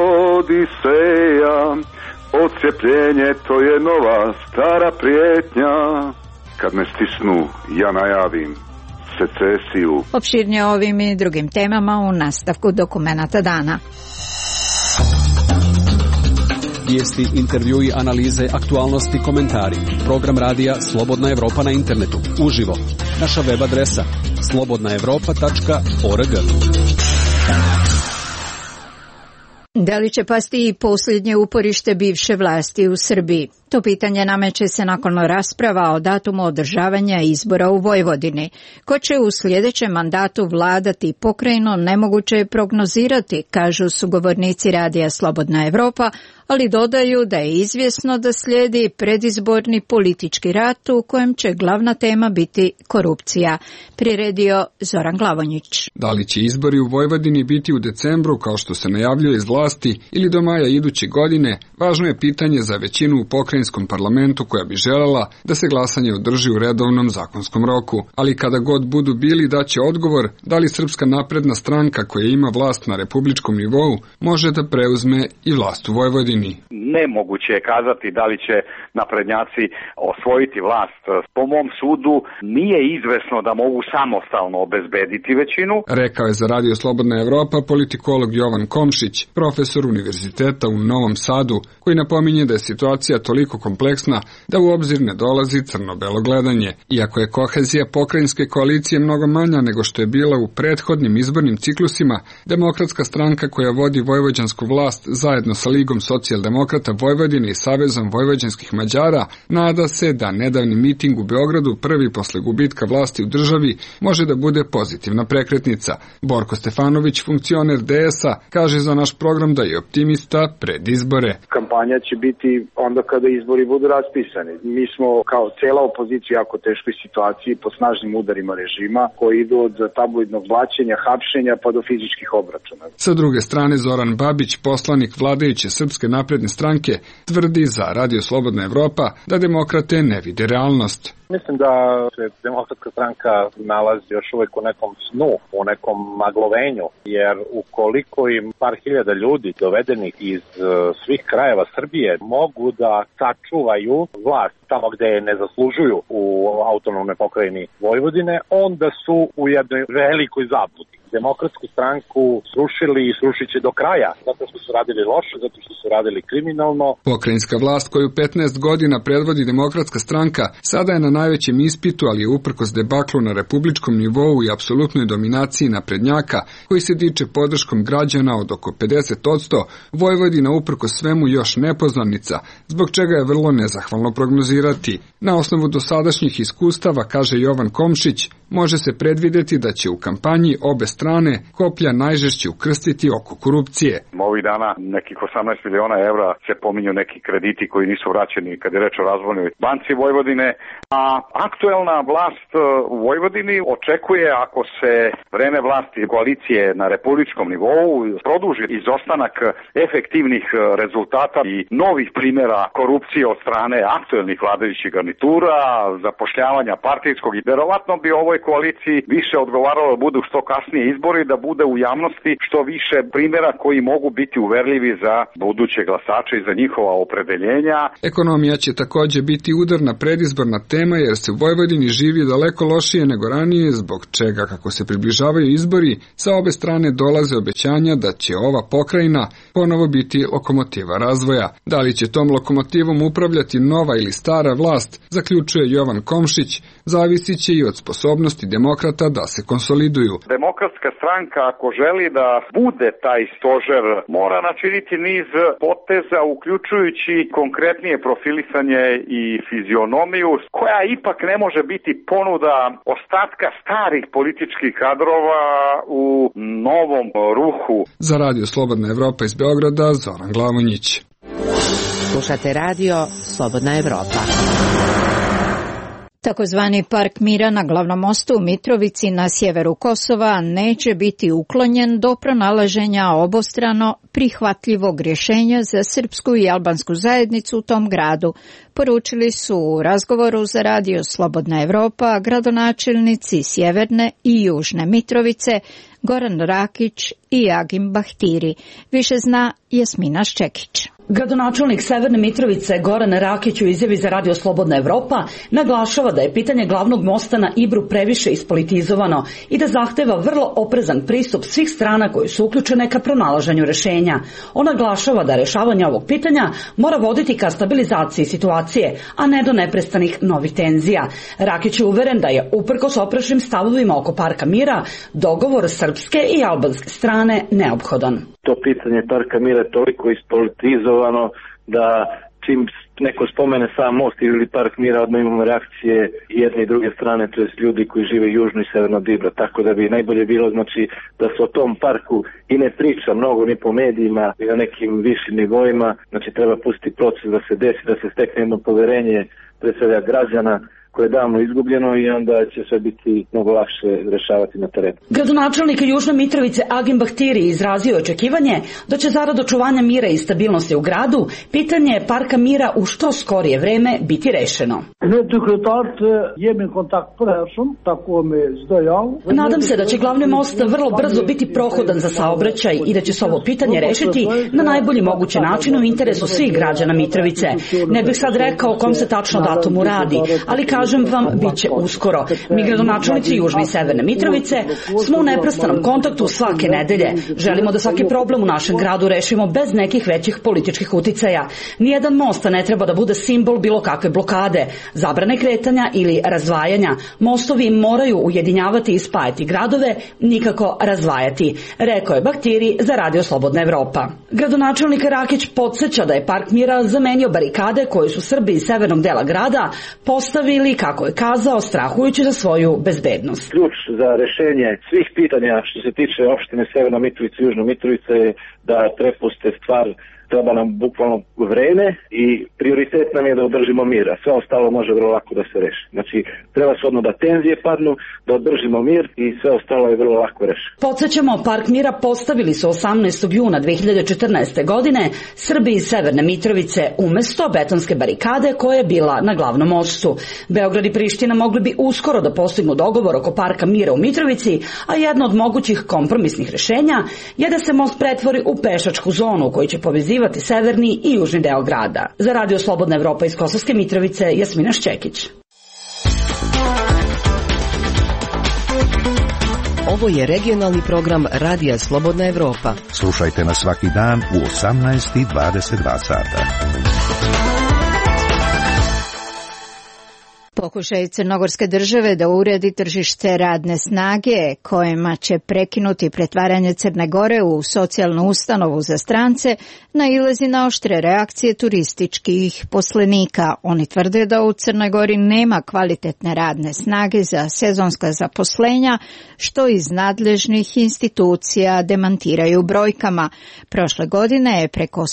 odcepljenje to je nova stara prijetnja. Kad me stisnu, ja najavim secesiju. Opširnije ovim i drugim temama u nastavku dokumenata dana. Vijesti, intervjui, analize, aktualnosti, komentari. Program radija Slobodna Evropa na internetu. Uživo. Naša web adresa slobodnaevropa.org. Da li će pasti i posljednje uporište bivše vlasti u Srbiji? To pitanje nameće se nakon rasprava o datumu održavanja izbora u Vojvodini. Ko će u sljedećem mandatu vladati pokrajino, nemoguće je prognozirati, kažu sugovornici Radija Slobodna Evropa, ali dodaju da je izvjesno da slijedi predizborni politički rat u kojem će glavna tema biti korupcija. Priredio Zoran Glavonjić. Da li će izbori u Vojvodini biti u decembru, kao što se najavljuje iz vlasti, ili do maja iduće godine, važno je pitanje za većinu u pokrajinskom parlamentu koja bi željela da se glasanje održi u redovnom zakonskom roku. Ali kada god budu bili, daće odgovor da li Srpska napredna stranka koja ima vlast na republičkom nivou može da preuzme i vlast u Vojvodini. Nemoguće je kazati da li će naprednjaci osvojiti vlast. Po mom sudu nije izvesno da mogu samostalno obezbediti većinu. Rekao je za Radio Slobodna Evropa politikolog Jovan Komšić, profesor univerziteta u Novom Sadu, koji napominje da je situacija toliko kompleksna da u obzir ne dolazi crno-belo gledanje. Iako je kohezija pokrajinske koalicije mnogo manja nego što je bila u prethodnim izbornim ciklusima, Demokratska stranka koja vodi vojvođansku vlast zajedno sa Ligom socijaldemokrata Vojvodine i Savezom vojvođanskih Mađara nada se da nedavni miting u Beogradu, prvi posle gubitka vlasti u državi, može da bude pozitivna prekretnica. Borko Stefanović, funkcioner DS-a, kaže za naš program da je optimista pred izbore. Kampanja će biti onda kada izbori budu raspisani. Mi smo kao cela opozicija jako teškoj situaciji po snažnim udarima režima koji idu od tabloidnog blaćenja, hapšenja pa do fizičkih obračuna. Sa druge strane, Zoran Babić, poslanik vladajuće Srpske napredne stranke, tvrdi za Radio Slobodna Evropa da demokrate ne vide realnost. Mislim da se Demokratska stranka nalazi još uvijek u nekom snu, u nekom maglovenju, jer ukoliko im par hiljada ljudi dovedenih iz svih krajeva Srbije mogu da sačuvaju vlast tamo gde je ne zaslužuju u autonomnoj pokrajini Vojvodine, onda su u jednoj velikoj zabludi. Demokratsku stranku srušili i srušit će do kraja, zato što su radili loše, zato što su radili kriminalno. Pokrajinska vlast koju 15 godina predvodi Demokratska stranka sada je na najvećem ispitu, ali je uprkos debaklu na republičkom nivou i apsolutnoj dominaciji naprednjaka, koji se diče podrškom građana od oko 50%, Vojvodina uprkos svemu još nepoznanica, zbog čega je vrlo nezahvalno prognozirati. Na osnovu dosadašnjih iskustava, kaže Jovan Komšić, može se predvideti da će u kampanji obe strane koplja najžešće ukrstiti oko korupcije. Ovih dana nekih 18 miliona evra se pominju neki krediti koji nisu vraćeni kad je reč o Razvojnoj banci Vojvodine, a aktuelna vlast u Vojvodini očekuje, ako se vreme vlasti koalicije na republičkom nivou produži izostanak efektivnih rezultata i novih primjera korupcije od strane aktuelnih vladajućih garnitura, zapošljavanja partijskog, i verovatno bi ovoj koaliciji više odgovaralo da budu što kasnije izbori, da bude u javnosti što više primjera koji mogu biti uverljivi za buduće glasače i za njihova opredeljenja. Ekonomija će takođe biti udarna predizborna tema, jer se u Vojvodini živi daleko lošije nego ranije, zbog čega, kako se približavaju izbori, sa obe strane dolaze obećanja da će ova pokrajina ponovo biti lokomotiva razvoja. Da li će tom lokomotivom upravljati nova ili stara vlast, zaključuje Jovan Komšić, zavisit će i od sposobnosti demokrata da se konsoliduju. Demokratska stranka, ako želi da bude taj stožer, mora načiniti niz poteza, uključujući konkretnije profilisanje i fizionomiju, koja ipak ne može biti ponuda ostatka starih političkih kadrova u novom ruhu. Za Radio Slobodna Evropa iz Beograda, Zoran Glavonjić. Slušate Radio Slobodna Evropa. Takozvani Park mira na glavnom mostu u Mitrovici na sjeveru Kosova neće biti uklonjen do pronalaženja obostrano prihvatljivog rješenja za srpsku i albansku zajednicu u tom gradu, poručili su u razgovoru za Radio Slobodna Evropa gradonačelnici Sjeverne i Južne Mitrovice Goran Rakić i Agim Bahtiri. Više zna Jasmina Ščekić. Gradonačelnik Severne Mitrovice Goran Rakić u izjavi za Radio Slobodna Evropa naglašava da je pitanje glavnog mosta na Ibru previše ispolitizovano i da zahteva vrlo oprezan pristup svih strana koje su uključene ka pronalaženju rešenja. On naglašava da rešavanje ovog pitanja mora voditi ka stabilizaciji situacije, a ne do neprestanih novih tenzija. Rakić je uveren da je uprkos oprečnim stavovima oko Parka mira dogovor srpske i albanske strane neophodan. To pitanje Parka mira je toliko ispolitizovano da čim neko spomene sam most ili Park mira, odmah imamo reakcije jedne i druge strane, to jest ljudi koji žive južno i severno od Ibra. Tako da bi najbolje bilo, znači, da se o tom parku i ne priča mnogo ni po medijima i na nekim višim nivoima. Znači, treba pustiti proces da se desi, da se stekne jedno poverenje pre svega građana koje je davno izgubljeno i onda će sve biti mnogo lakše rešavati na terenu. Gradonačelnik Južne Mitrovice Agim Bahtiri izrazio očekivanje da će zarad očuvanja mira i stabilnosti u gradu pitanje Parka mira u što skorije vreme biti rešeno. Nadam se da će glavni most vrlo brzo biti prohodan za saobraćaj i da će se ovo pitanje rešiti na najbolji mogući način u interesu svih građana Mitrovice. Ne bih sad rekao o kom se tačno datumu radi, ali kažem vam, bit će uskoro. Mi gradonačelnici Južne i Severne Mitrovice smo u neprestanom kontaktu svake nedelje. Želimo da svaki problem u našem gradu rešimo bez nekih većih političkih uticaja. Nijedan most ne treba da bude simbol bilo kakve blokade, zabrane kretanja ili razdvajanja. Mostovi moraju ujedinjavati i spajati gradove, nikako razdvajati, rekao je Baktiri za Radio Slobodna Evropa. Gradonačelnik Rakić podsjeća da je Park mira zamenio barikade koje su Srbi iz severnog dela grada postavili, kako je kazao, strahujući za svoju bezbednost. Ključ za rešenje svih pitanja što se tiče opštine Severna Mitrovica i Južna Mitrovica je da prepuste stvar. Treba nam bukvalno vreme i prioritet nam je da održimo mir, a sve ostalo može vrlo lako da se reši. Znači, treba shodno da tenzije padnu, da održimo mir i sve ostalo je vrlo lako reši. Podsjećamo, Park mira postavili su 18. juna 2014. godine Srbi iz Severne Mitrovice umesto betonske barikade koja je bila na glavnom mostu. Beograd i Priština mogli bi uskoro da postignu dogovor oko Parka mira u Mitrovici, a jedno od mogućih kompromisnih rešenja je da se most pretvori u pešačku zonu koji će povezivati severni i južni deo grada. Za Radio Slobodna Evropa iz Kosovske Mitrovice, Jasmina Šćekić. Ovo je regionalni program Radija Slobodna Evropa. Slušajte nas svaki dan u 18:22 sata. Pokušaj crnogorske države da uredi tržište radne snage kojima će prekinuti pretvaranje Crne Gore u socijalnu ustanovu za strance nailazi na oštre reakcije turističkih poslenika. Oni tvrde da u Crnoj Gori nema kvalitetne radne snage za sezonska zaposlenja, što iz nadležnih institucija demantiraju brojkama. Prošle godine je preko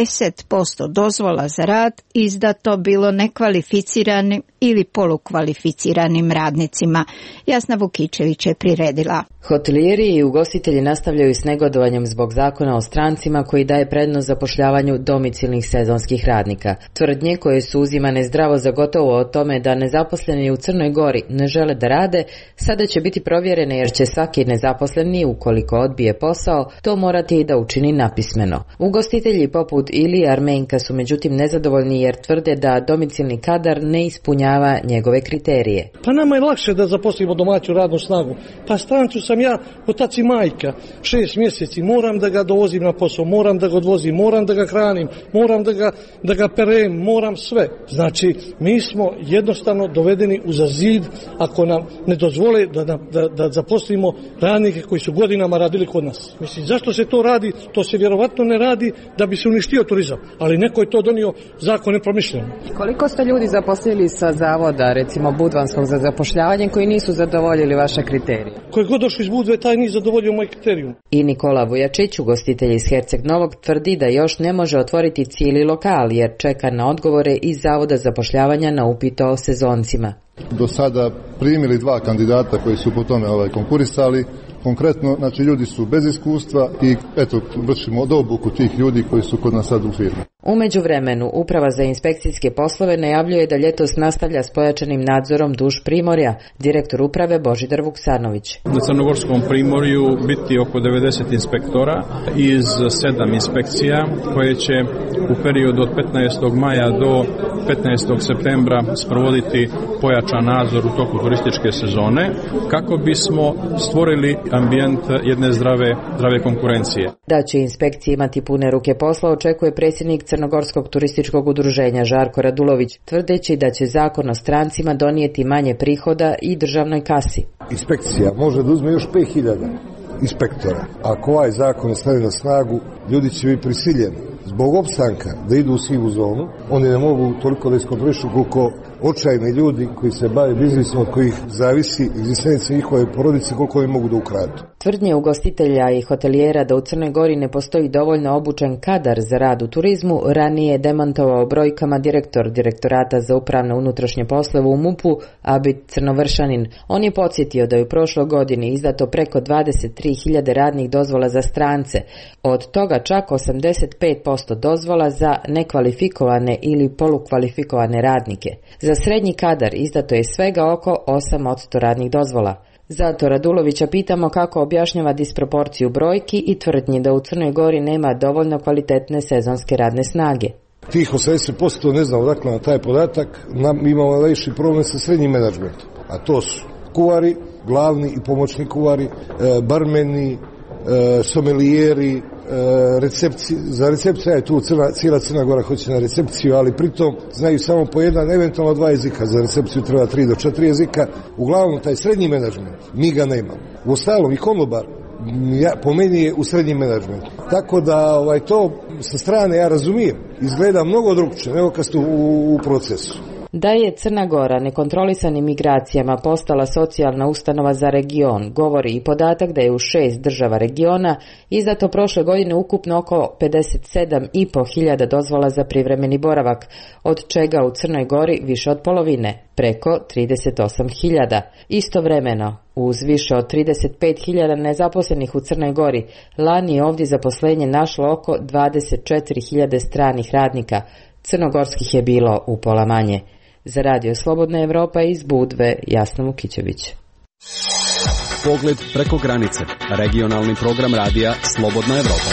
80% dozvola za rad izdato bilo nekvalificiranim ili polukvalificiranim radnicima. Jasna Vukičević je priredila. Hotelijeri i ugostitelji nastavljaju s negodovanjem zbog zakona o strancima koji daje prednost zapošljavanju domicilnih sezonskih radnika. Tvrdnje koje su uzimane zdravo za gotovo o tome da nezaposleni u Crnoj Gori ne žele da rade, sada će biti provjerene jer će svaki nezaposleni, ukoliko odbije posao, to morati i da učini napismeno. Ugostitelji poput Ilije Armenka su međutim nezadovoljni jer tvrde da domicilni kadar ne ispunjava njegove kriterije. Pa nama je lakše da zaposlimo domaću radnu snagu. Pa strancu sam ja otac i majka, 6 mjeseci, moram da ga dovozim na posao, moram da ga odvozim, moram da ga hranim, moram da ga perem, moram sve. Znači, mi smo jednostavno dovedeni uza zid ako nam ne dozvole da zaposlimo radnike koji su godinama radili kod nas. Mislim, zašto se to radi? To se vjerovatno ne radi da bi se uništio turizam, ali neko je to donio zakon nepromišljeno. Koliko ste ljudi zaposlili sa zavoda, recimo Budvanskog za zapošljavanje, koji nisu zadovoljili vaše kriterije? Koji god došli iz Budve, taj nije zadovoljio moj kriterijum. I Nikola Vujačić, ugostitelj iz Herceg Novog, tvrdi da još ne može otvoriti cijeli lokal jer čeka na odgovore iz Zavoda zapošljavanja na upit o sezoncima. Do sada primili 2 kandidata koji su po tome konkurisali. Konkretno, znači ljudi su bez iskustva i eto, vršimo obuku tih ljudi koji su kod nas sad u firmi. U međuvremenu, Uprava za inspekcijske poslove najavljuje da ljetos nastavlja s pojačanim nadzorom duž Primorja, direktor uprave Božidar Vuksanović. Na Crnogorskom Primorju biti oko 90 inspektora iz 7 inspekcija koje će u periodu od 15. maja do 15. septembra sprovoditi pojačan nadzor u toku turističke sezone kako bismo stvorili ambijent jedne zdrave konkurencije. Da će inspekcije imati pune ruke posla, očekuje predsjednik Crnogorskog turističkog udruženja Žarko Radulović, tvrdeći da će zakon o strancima donijeti manje prihoda i državnoj kasi. Inspekcija može da uzme još 5000 inspektora. Ako ovaj zakon stavi na snagu, ljudi će biti prisiljeni zbog opstanka da idu u sivu zonu. Oni ne mogu toliko da iskontrolišu koliko očajni ljudi koji se bave biznisom od kojih zavisi egzistencija njihove porodice, koliko oni mogu da ukradu. Tvrdnje ugostitelja i hotelijera da u Crnoj Gori ne postoji dovoljno obučen kadar za rad u turizmu ranije je demantovao brojkama direktor Direktorata za upravne unutrašnje poslove u MUP-u Abid Crnovršanin. On je podsjetio da je u prošloj godini izdato preko 23.000 radnih dozvola za strance, od toga čak 85% dozvola za nekvalifikovane ili polukvalifikovane radnike. Za srednji kadar izdato je svega oko 8% radnih dozvola. Zato Radulovića pitamo kako objašnjava disproporciju brojki i tvrdnji da u Crnoj Gori nema dovoljno kvalitetne sezonske radne snage. Tih 80% ne znam odakle na taj podatak, imamo najviši problem sa srednjim menadžmentom, a to su kuvari, glavni i pomoćni kuvari, barmeni, somelijeri, za recepciju je tu cijela Crna Gora hoće na recepciju, ali pritom znaju samo po jedan, eventualno 2 jezika, za recepciju treba 3 do 4 jezika. Uglavnom taj srednji menadžment, mi ga nemamo. U ostalom i konobar, po meni je u srednjem menadžmentu. Tako da to sa strane ja razumijem, izgleda mnogo drugčije nego kad ste u procesu. Da je Crna Gora nekontrolisanim migracijama postala socijalna ustanova za region, govori i podatak da je u 6 država regiona izdato prošle godine ukupno oko 57.500 dozvola za privremeni boravak, od čega u Crnoj Gori više od polovine, preko 38.000. Istovremeno, uz više od 35.000 nezaposlenih u Crnoj Gori, lani je ovdje zaposlenje našlo oko 24.000 stranih radnika, crnogorskih je bilo upola manje. Za Radio Slobodna Evropa iz Budve, Jasna Vukićević. Pogled preko granice. Regionalni program radija Slobodna Evropa.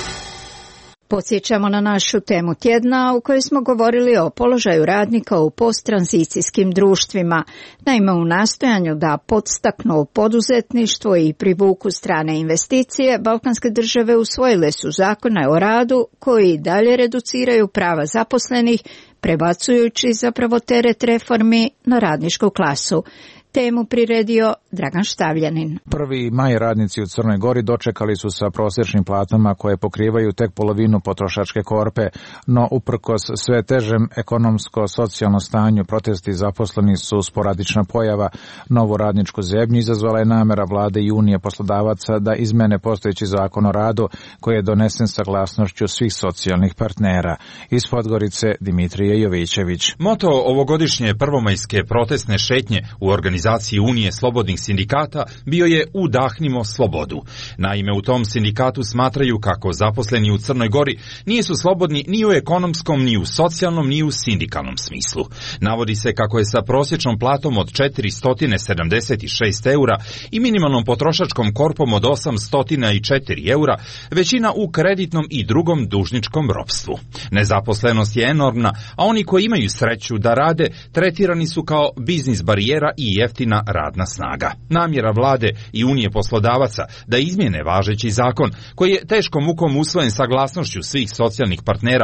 Podsjećamo na našu temu tjedna u kojoj smo govorili o položaju radnika u posttranzicijskim društvima. Naime, u nastojanju da podstaknu poduzetništvo i privuku strane investicije, balkanske države usvojile su zakone o radu koji dalje reduciraju prava zaposlenih, prebacujući zapravo teret reformi na radničku klasu. Temu priredio Dragan Štavljanin. 1. maj radnici u Crnoj Gori dočekali su sa prosječnim platama koje pokrivaju tek polovinu potrošačke korpe, no uprkos sve težem ekonomsko-socijalno stanju, protesti zaposleni su sporadična pojava. Novu radničku zebnju izazvala je namera vlade i Unije poslodavaca da izmene postojeći zakon o radu koji je donesen saglasnošću svih socijalnih partnera. Iz Podgorice Dimitrije Jovićević. Moto ovogodišnje prvomajske protestne šetnje u organizaciji Unije slobodnih sindikata bio je Udahnimo slobodu. Naime, u tom sindikatu smatraju kako zaposleni u Crnoj Gori nisu slobodni ni u ekonomskom, ni u socijalnom, ni u sindikalnom smislu. Navodi se kako je sa prosječnom platom od 476 eura i minimalnom potrošačkom korpom od 804 eura većina u kreditnom i drugom dužničkom ropstvu. Nezaposlenost je enormna, a oni koji imaju sreću da rade tretirani su kao biznis barijera i jeftina radna snaga. Namjera vlade i Unije poslodavaca da izmjene važeći zakon, koji je teškom mukom usvojen saglasnošću svih socijalnih partnera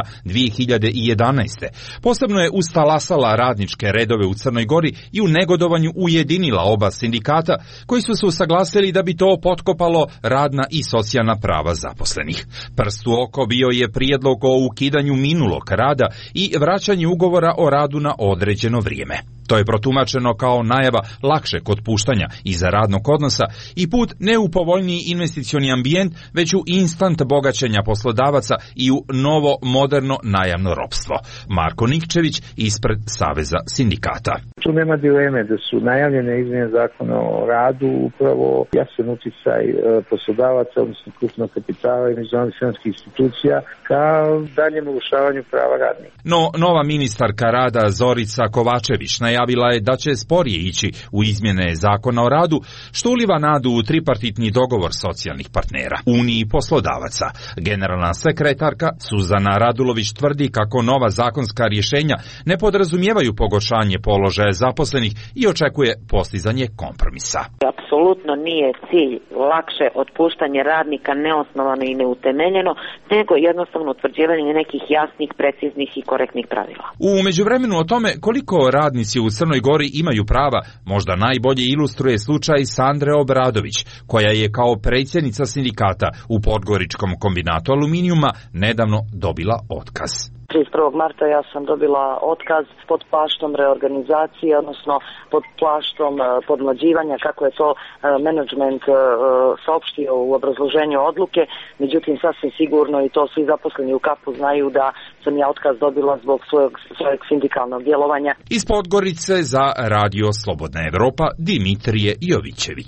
2011. posebno je ustalasala radničke redove u Crnoj Gori i u negodovanju ujedinila oba sindikata koji su se usaglasili da bi to potkopalo radna i socijalna prava zaposlenih. Prst u oko bio je prijedlog o ukidanju minulog rada i vraćanju ugovora o radu na određeno vrijeme. To je protumačeno kao najava lakšeg otpuštanja iza radnog odnosa i put ne u povoljniji investicioni ambijent, već u instant bogaćenja poslodavaca i u novo moderno najamno ropstvo. Marko Nikčević ispred Saveza sindikata. Tu nema dileme da su najavljene izmjene zakona o radu upravo jasan utjecaj poslodavaca, odnosno krupnog kapitala i međunarodnih financijskih institucija ka daljem urušavanju prava radnika. No, nova ministarka rada Zorica Kovačević najavila je da će sporije ići u izmjene zakona o radu, što uliva nadu u tripartitni dogovor socijalnih partnera, Uniji poslodavaca. Generalna sekretarka Suzana Radulović tvrdi kako nova zakonska rješenja ne podrazumijevaju pogoršanje položaja zaposlenih i očekuje postizanje kompromisa. Apsolutno nije cilj lakše otpuštanje radnika neosnovano i neutemeljeno, nego jednostavno utvrđivanje nekih jasnih, preciznih i korektnih pravila. U međuvremenu o tome koliko radnici u Crnoj Gori imaju prava možda najbolje ilustruje slučaj Sandre Obradović, koja je kao predsjednica sindikata u Podgoričkom kombinatu aluminijuma nedavno dobila otkaz. 31. marta ja sam dobila otkaz pod plaštom reorganizacije, odnosno pod plaštom podmlađivanja, kako je to menadžment saopštio u obrazloženju odluke. Međutim, sasvim sigurno i to svi zaposleni u KAP-u znaju da sam ja otkaz dobila zbog svojeg sindikalnog djelovanja. Iz Podgorice za Radio Slobodna Evropa Dimitrije Jovićević.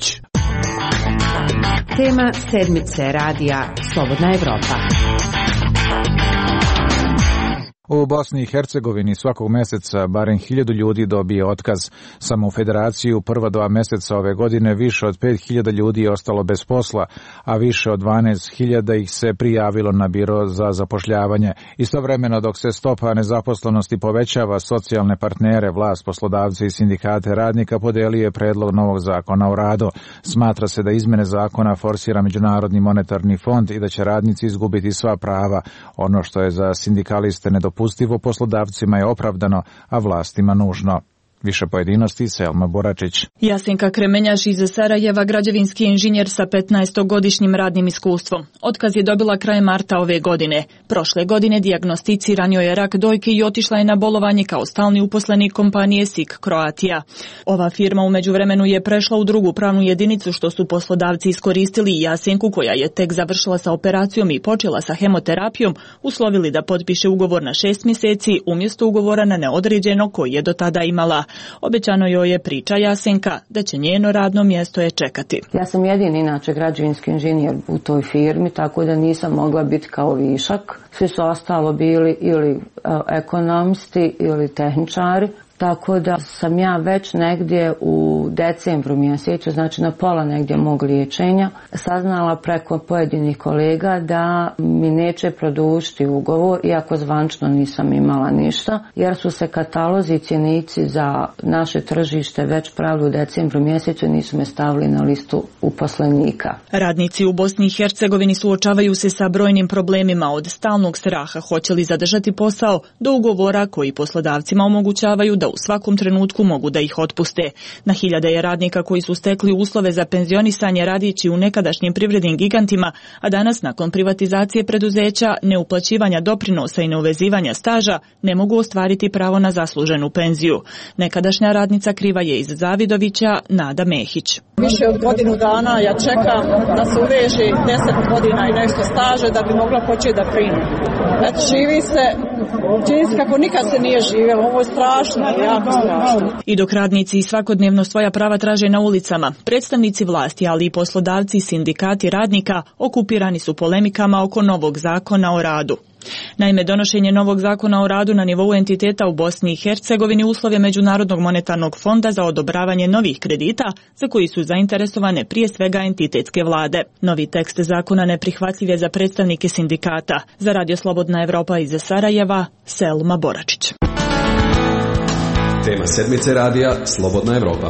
Tema sedmice radija Slobodna Evropa. U Bosni i Hercegovini svakog meseca barem 1000 ljudi dobije otkaz. Samo u Federaciji u prva 2 meseca ove godine više od 5000 ljudi je ostalo bez posla, a više od 12.000 ih se prijavilo na biro za zapošljavanje. Istovremeno dok se stopa nezaposlenosti povećava, socijalne partnere, vlast, poslodavci i sindikate radnika podelio je predlog novog zakona o radu. Smatra se da izmene zakona forsira Međunarodni monetarni fond i da će radnici izgubiti sva prava. Ono što je za sindikaliste nedopustivo, poslodavcima je opravdano, a vlastima nužno. Više pojedinosti, Selma Boračić. Jasenka Kremenjaš iz Sarajeva, građevinski inženjer sa 15-godišnjim radnim iskustvom. Otkaz je dobila krajem marta ove godine. Prošle godine dijagnosticiran joj je rak dojke i otišla je na bolovanje kao stalni uposlenik kompanije SIK Croatia. Ova firma u međuvremenu je prešla u drugu pravnu jedinicu, što su poslodavci iskoristili i Jasenku, koja je tek završila sa operacijom i počela sa hemoterapijom, uslovili da potpiše ugovor na 6 mjeseci umjesto ugovora na neodređeno koji je do tada imala. Obećano joj je, priča Jasenka, da će njeno radno mjesto je čekati. Ja sam jedini inače građevinski inženjer u toj firmi, tako da nisam mogla biti kao višak. Svi su ostalo bili ili ekonomisti ili tehničari. Tako da sam ja već negdje u decembru mjesecu, znači na pola negdje mog liječenja, saznala preko pojedinih kolega da mi neće produžiti ugovor, iako zvančno nisam imala ništa, jer su se katalozi i cjenici za naše tržište već pravili u decembru mjesecu i nisu me stavili na listu uposlenika. Radnici u Bosni i Hercegovini suočavaju se sa brojnim problemima, od stalnog straha hoće li zadržati posao do ugovora koji poslodavcima omogućavaju da u svakom trenutku mogu da ih otpuste. Na hiljade je radnika koji su stekli uslove za penzionisanje radići u nekadašnjim privrednim gigantima, a danas nakon privatizacije preduzeća, neuplaćivanja doprinosa i neuvezivanja staža ne mogu ostvariti pravo na zasluženu penziju. Nekadašnja radnica Kriva je iz Zavidovića, Nada Mehić. Više od godinu dana ja čekam da se uveži 10 godina i nešto staže da bi mogla početi da primim. Eto, živi se, čini se kako nikad se nije živjelo, ovo je strašno, jako strašno. I dok radnici svakodnevno svoja prava traže na ulicama, predstavnici vlasti, ali i poslodavci, sindikati radnika okupirani su polemikama oko novog zakona o radu. Naime, donošenje novog zakona o radu na nivou entiteta u Bosni i Hercegovini uslov je Međunarodnog monetarnog fonda za odobravanje novih kredita za koji su zainteresovane prije svega entitetske vlade. Novi tekst zakona neprihvatljiv je za predstavnike sindikata. Za Radio Slobodna Evropa iz Sarajeva, Selma Boračić. Tema sedmice radija Slobodna Evropa.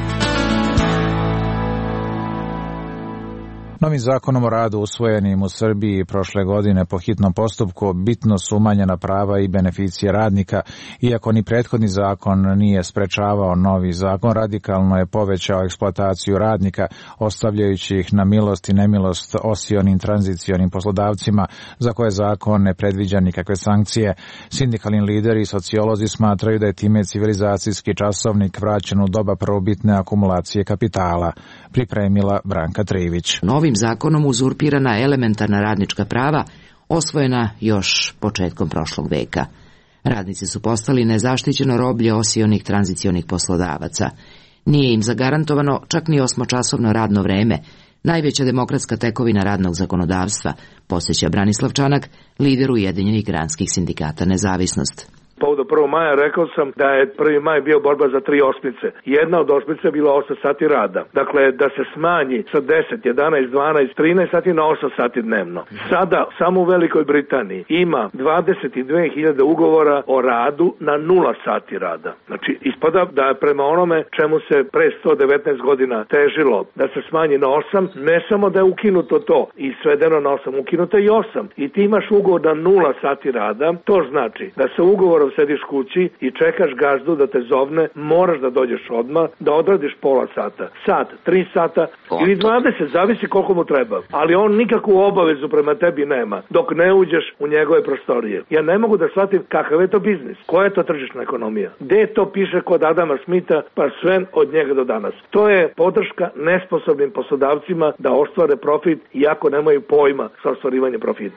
Novim zakonom o radu usvojenim u Srbiji prošle godine po hitnom postupku bitno su umanjena prava i beneficije radnika, iako ni prethodni zakon nije sprečavao novi zakon, radikalno je povećao eksploataciju radnika, ostavljajući ih na milost i nemilost osionim tranzicionim poslodavcima, za koje zakon ne predviđa nikakve sankcije. Sindikalni lideri i sociolozi smatraju da je time civilizacijski časovnik vraćen u doba prvobitne akumulacije kapitala. Pripremila Branka Trivić. Novim zakonom uzurpirana elementarna radnička prava, osvojena još početkom prošlog veka. Radnici su postali nezaštićeno roblje osionih tranzicionih poslodavaca. Nije im zagarantovano čak ni 8-časovno radno vreme, najveća demokratska tekovina radnog zakonodavstva, podsjeća Branislav Čanak, lider Ujedinjenih granskih sindikata Nezavisnost. Povodom 1. maja rekao sam da je 1. maj bio borba za 3 osmice. Jedna od osmice je bila 8 sati rada. Dakle, da se smanji sa 10, 11, 12, 13 sati na 8 sati dnevno. Sada, samo u Velikoj Britaniji ima 22.000 ugovora o radu na 0 sati rada. Znači, ispada da prema onome čemu se pre 119 godina težilo da se smanji na 8, ne samo da je ukinuto to i svedeno na 8, ukinuto i 8. I ti imaš ugovor na 0 sati rada, to znači da se ugovorom sediš kući i čekaš gazdu da te zovne, moraš da dođeš odmah, da odradiš pola sata, sat, 3 sata ili 20, zavisi koliko mu treba. Ali on nikakvu obavezu prema tebi nema dok ne uđeš u njegove prostorije. Ja ne mogu da shvatim kakav je to biznis, koja je to tržišna ekonomija. Gde to piše kod Adama Smitha pa sve od njega do danas. To je podrška nesposobnim poslodavcima da ostvare profit iako nemaju pojma sa ostvarivanjem profita.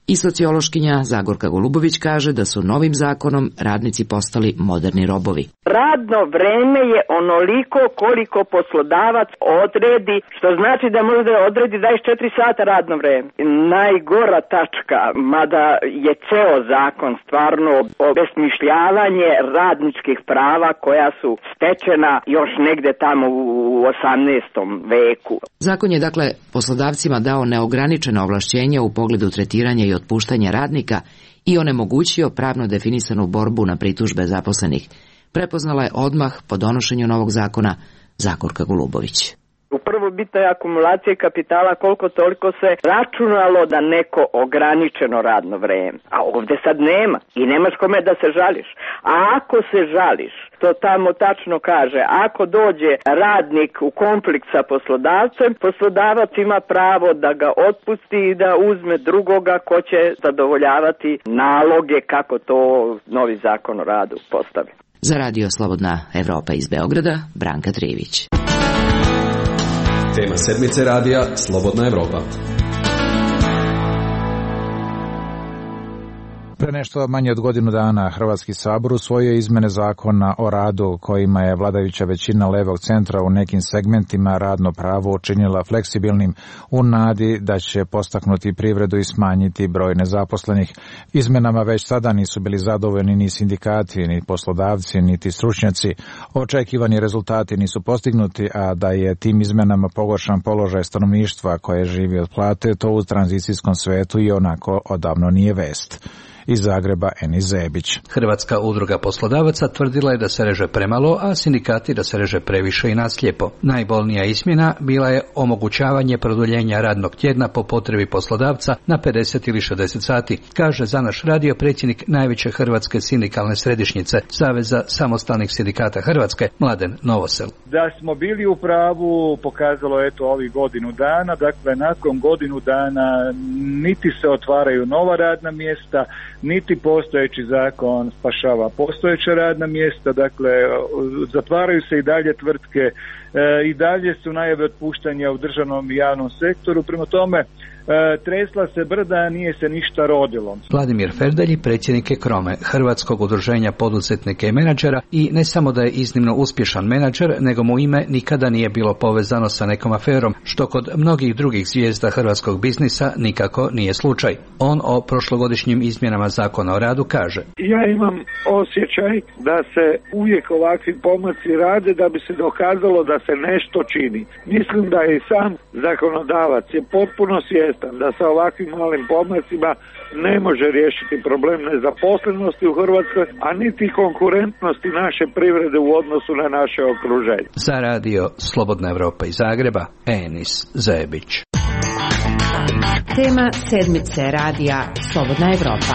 I sociološkinja Zagorka Golubović kaže da su novim zakonom radnici postali moderni robovi. Radno vreme je onoliko koliko poslodavac odredi, što znači da može da odredi 24 sata radno vreme. Najgora tačka, mada je ceo zakon stvarno obesmišljavanje radničkih prava koja su stečena još negde tamo u 18. veku. Zakon je dakle poslodavcima dao neograničeno ovlašćenje u pogledu tretiranja i otpuštanja radnika i onemogućio pravno definisanu borbu na pritužbe zaposlenih. Prepoznala je odmah po donošenju novog zakona Zagorka Golubović. U prvobitnoj akumulaciji kapitala koliko toliko se računalo da neko ograničeno radno vreme. A ovdje sad nema i nemaš kome da se žališ. A ako se žališ, to tamo tačno kaže, ako dođe radnik u konflikt sa poslodavcem, poslodavac ima pravo da ga otpusti i da uzme drugoga ko će zadovoljavati naloge kako to novi zakon o radu postavi. Za Radio Slobodna Evropa iz Beograda, Branka Trivić. Tema sedmice radija Slobodna Evropa. Pre nešto manje od godinu dana Hrvatski sabor usvojio izmene zakona o radu kojima je vladajuća većina levog centra u nekim segmentima radno pravo učinila fleksibilnim u nadi da će postaknuti privredu i smanjiti broj nezaposlenih. Izmenama već sada nisu bili zadovoljni ni sindikati, ni poslodavci, niti stručnjaci. Očekivani rezultati nisu postignuti, a da je tim izmenama pogoršan položaj stanovništva koje živi od plate, to u tranzicijskom svetu i onako odavno nije vest. Iz Zagreba Enis Zebić. Hrvatska udruga poslodavaca tvrdila je da se reže premalo, a sindikati da se reže previše i naslijepo. Najbolnija izmjena bila je omogućavanje produljenja radnog tjedna po potrebi poslodavca na 50 ili 60 sati, kaže za naš radio predsjednik najveće hrvatske sindikalne središnjice Saveza samostalnih sindikata Hrvatske, Mladen Novosel. Da smo bili u pravu pokazalo je to ovih godinu dana, dakle nakon godinu dana niti se otvaraju nova radna mjesta, niti postojeći zakon spašava postojeća radna mjesta, dakle zatvaraju se i dalje tvrtke, i dalje su najave otpuštanja u državnom i javnom sektoru, prema tome tresla se brda, nije se ništa rodilo. Vladimir Ferdelji, predsjednik Krome, Hrvatskog udruženja poduzetnika i menadžera, i ne samo da je iznimno uspješan menadžer, nego mu ime nikada nije bilo povezano sa nekom aferom, što kod mnogih drugih zvijezda hrvatskog biznisa nikako nije slučaj. On o prošlogodišnjim izmjenama zakona o radu kaže: Ja imam osjećaj da se uvijek ovakvi pomaci rade da bi se dokazalo da se nešto čini. Mislim da je i sam zakonodavac je potpuno svjestan da sa ovakvim malim pomacima ne može riješiti problem nezaposlenosti u Hrvatskoj, a niti konkurentnosti naše privrede u odnosu na naše okruženje. Za radio Slobodna Evropa iz Zagreba, Enis Zebić. Tema sedmice radija Slobodna Evropa.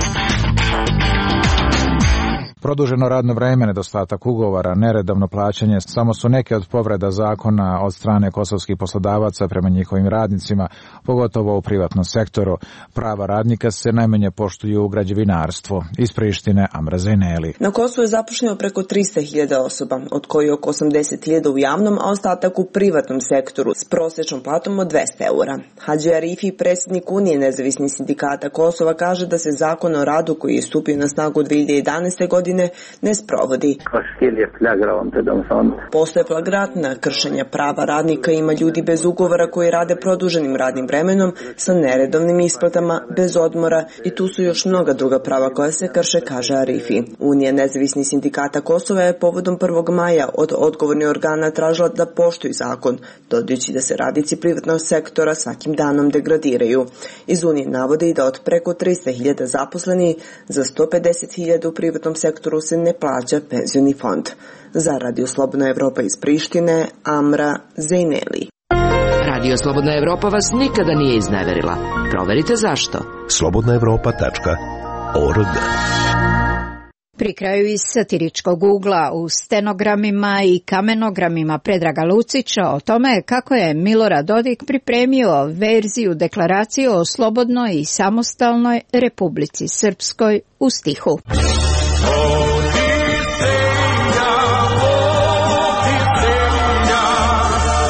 Produženo radno vreme, nedostatak ugovora, neredovno plaćanje samo su neke od povreda zakona od strane kosovskih poslodavaca prema njihovim radnicima, pogotovo u privatnom sektoru. Prava radnika se najmanje poštuju u građevinarstvu. Iz Prištine, Amra Zejneli. Na Kosovu je zaposleno preko 300.000 osoba, od kojih oko 80.000 u javnom, a ostatak u privatnom sektoru s prosječnom platom od 200 eura. Hadži Arifi, predsjednik Unije nezavisnih sindikata Kosova, kaže da se zakon o radu koji je stupio na snagu 2011. godine ne sprovodi. Postoje flagrantna kršenja prava radnika, ima ljudi bez ugovora koji rade produženim radnim vremenom sa neredovnim isplatama, bez odmora i tu su još mnoga druga prava koja se krše, kaže Arifi. Unija nezavisnih sindikata Kosova je povodom 1. maja od odgovornih organa tražila da poštuju zakon, dodajući da se radnici privatnog sektora svakim danom degradiraju. Iz Unije navode i da od preko 300.000 zaposlenih za 150.000 u privatnom sektoru se ne plaća penzioni fond. Za Radio Slobodna Evropa iz Prištine, Amra Zejneli. Radio Slobodna Evropa vas nikada nije izneverila. Proverite zašto. slobodnaevropa.org. Pri kraju iz satiričkog ugla u stenogramima i kamenogramima Predraga Lucića o tome kako je Milorad Dodik pripremio verziju deklaracije o slobodnoj i samostalnoj Republici Srpskoj u stihu.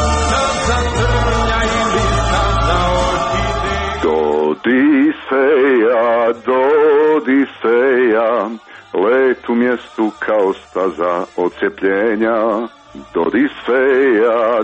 Odiseja Odiseja, let u mjestu kao staza odcijepljenja. Do Odiseja,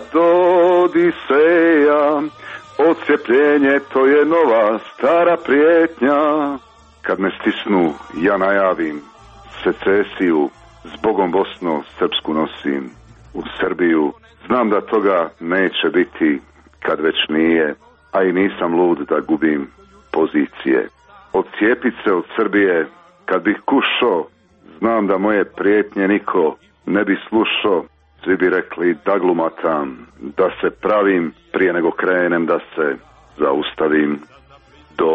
odcijepljenje to je nova stara prijetnja. Kad me stisnu, ja najavim secesiju, zbogom Bosno srpsku nosim u Srbiju. Znam da toga neće biti kad već nije, a i nisam lud da gubim pozicije. Odcijepit se od Srbije, kad bih kušao, znam da moje prijetnje niko ne bi slušao. Svi bi rekli da glumatam, da se pravim prije nego krenem da se zaustavim. Do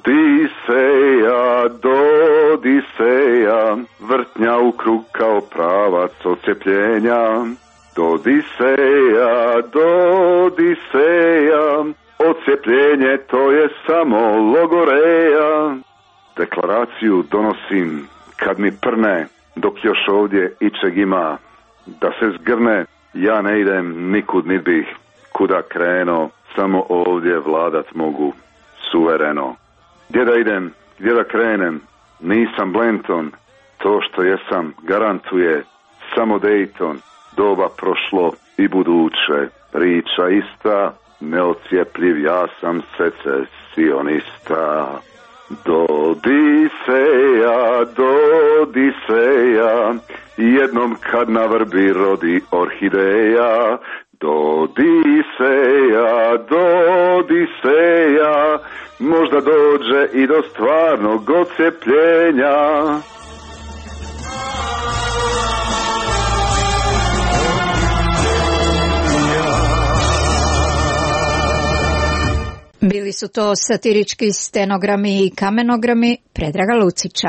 Odiseja, vrtnja u krug kao pravac odcijepljenja. Do Odiseja, odcijepljenje to je samo logoreja. Deklaraciju donosim kad mi prne, dok još ovdje ičeg ima. Da se zgrne, ja ne idem nikud nit bih kuda krenuo, samo ovdje vladat mogu suvereno. Gdje da idem, gdje da krenem, nisam Blenton, to što jesam garantuje samo Dayton. Doba prošlo i buduće, priča ista, neocijepljiv, ja sam secesionista. Do Odiseja, jednom kad na vrbi rodi orhideja. Do Odiseja, možda dođe i do stvarnog odcijepljenja. Bili su to satirički stenogrami i kamenogrami Predraga Lucića.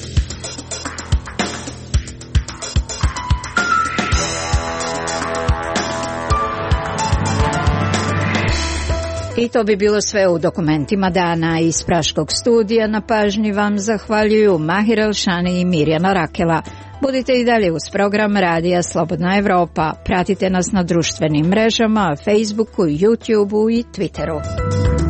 I to bi bilo sve u dokumentima dana iz Praškog studija. Na pažnji vam zahvaljuju Mahir Elšani i Mirjana Rakela. Budite i dalje uz program Radija Slobodna Evropa. Pratite nas na društvenim mrežama, Facebooku, YouTubeu i Twitteru.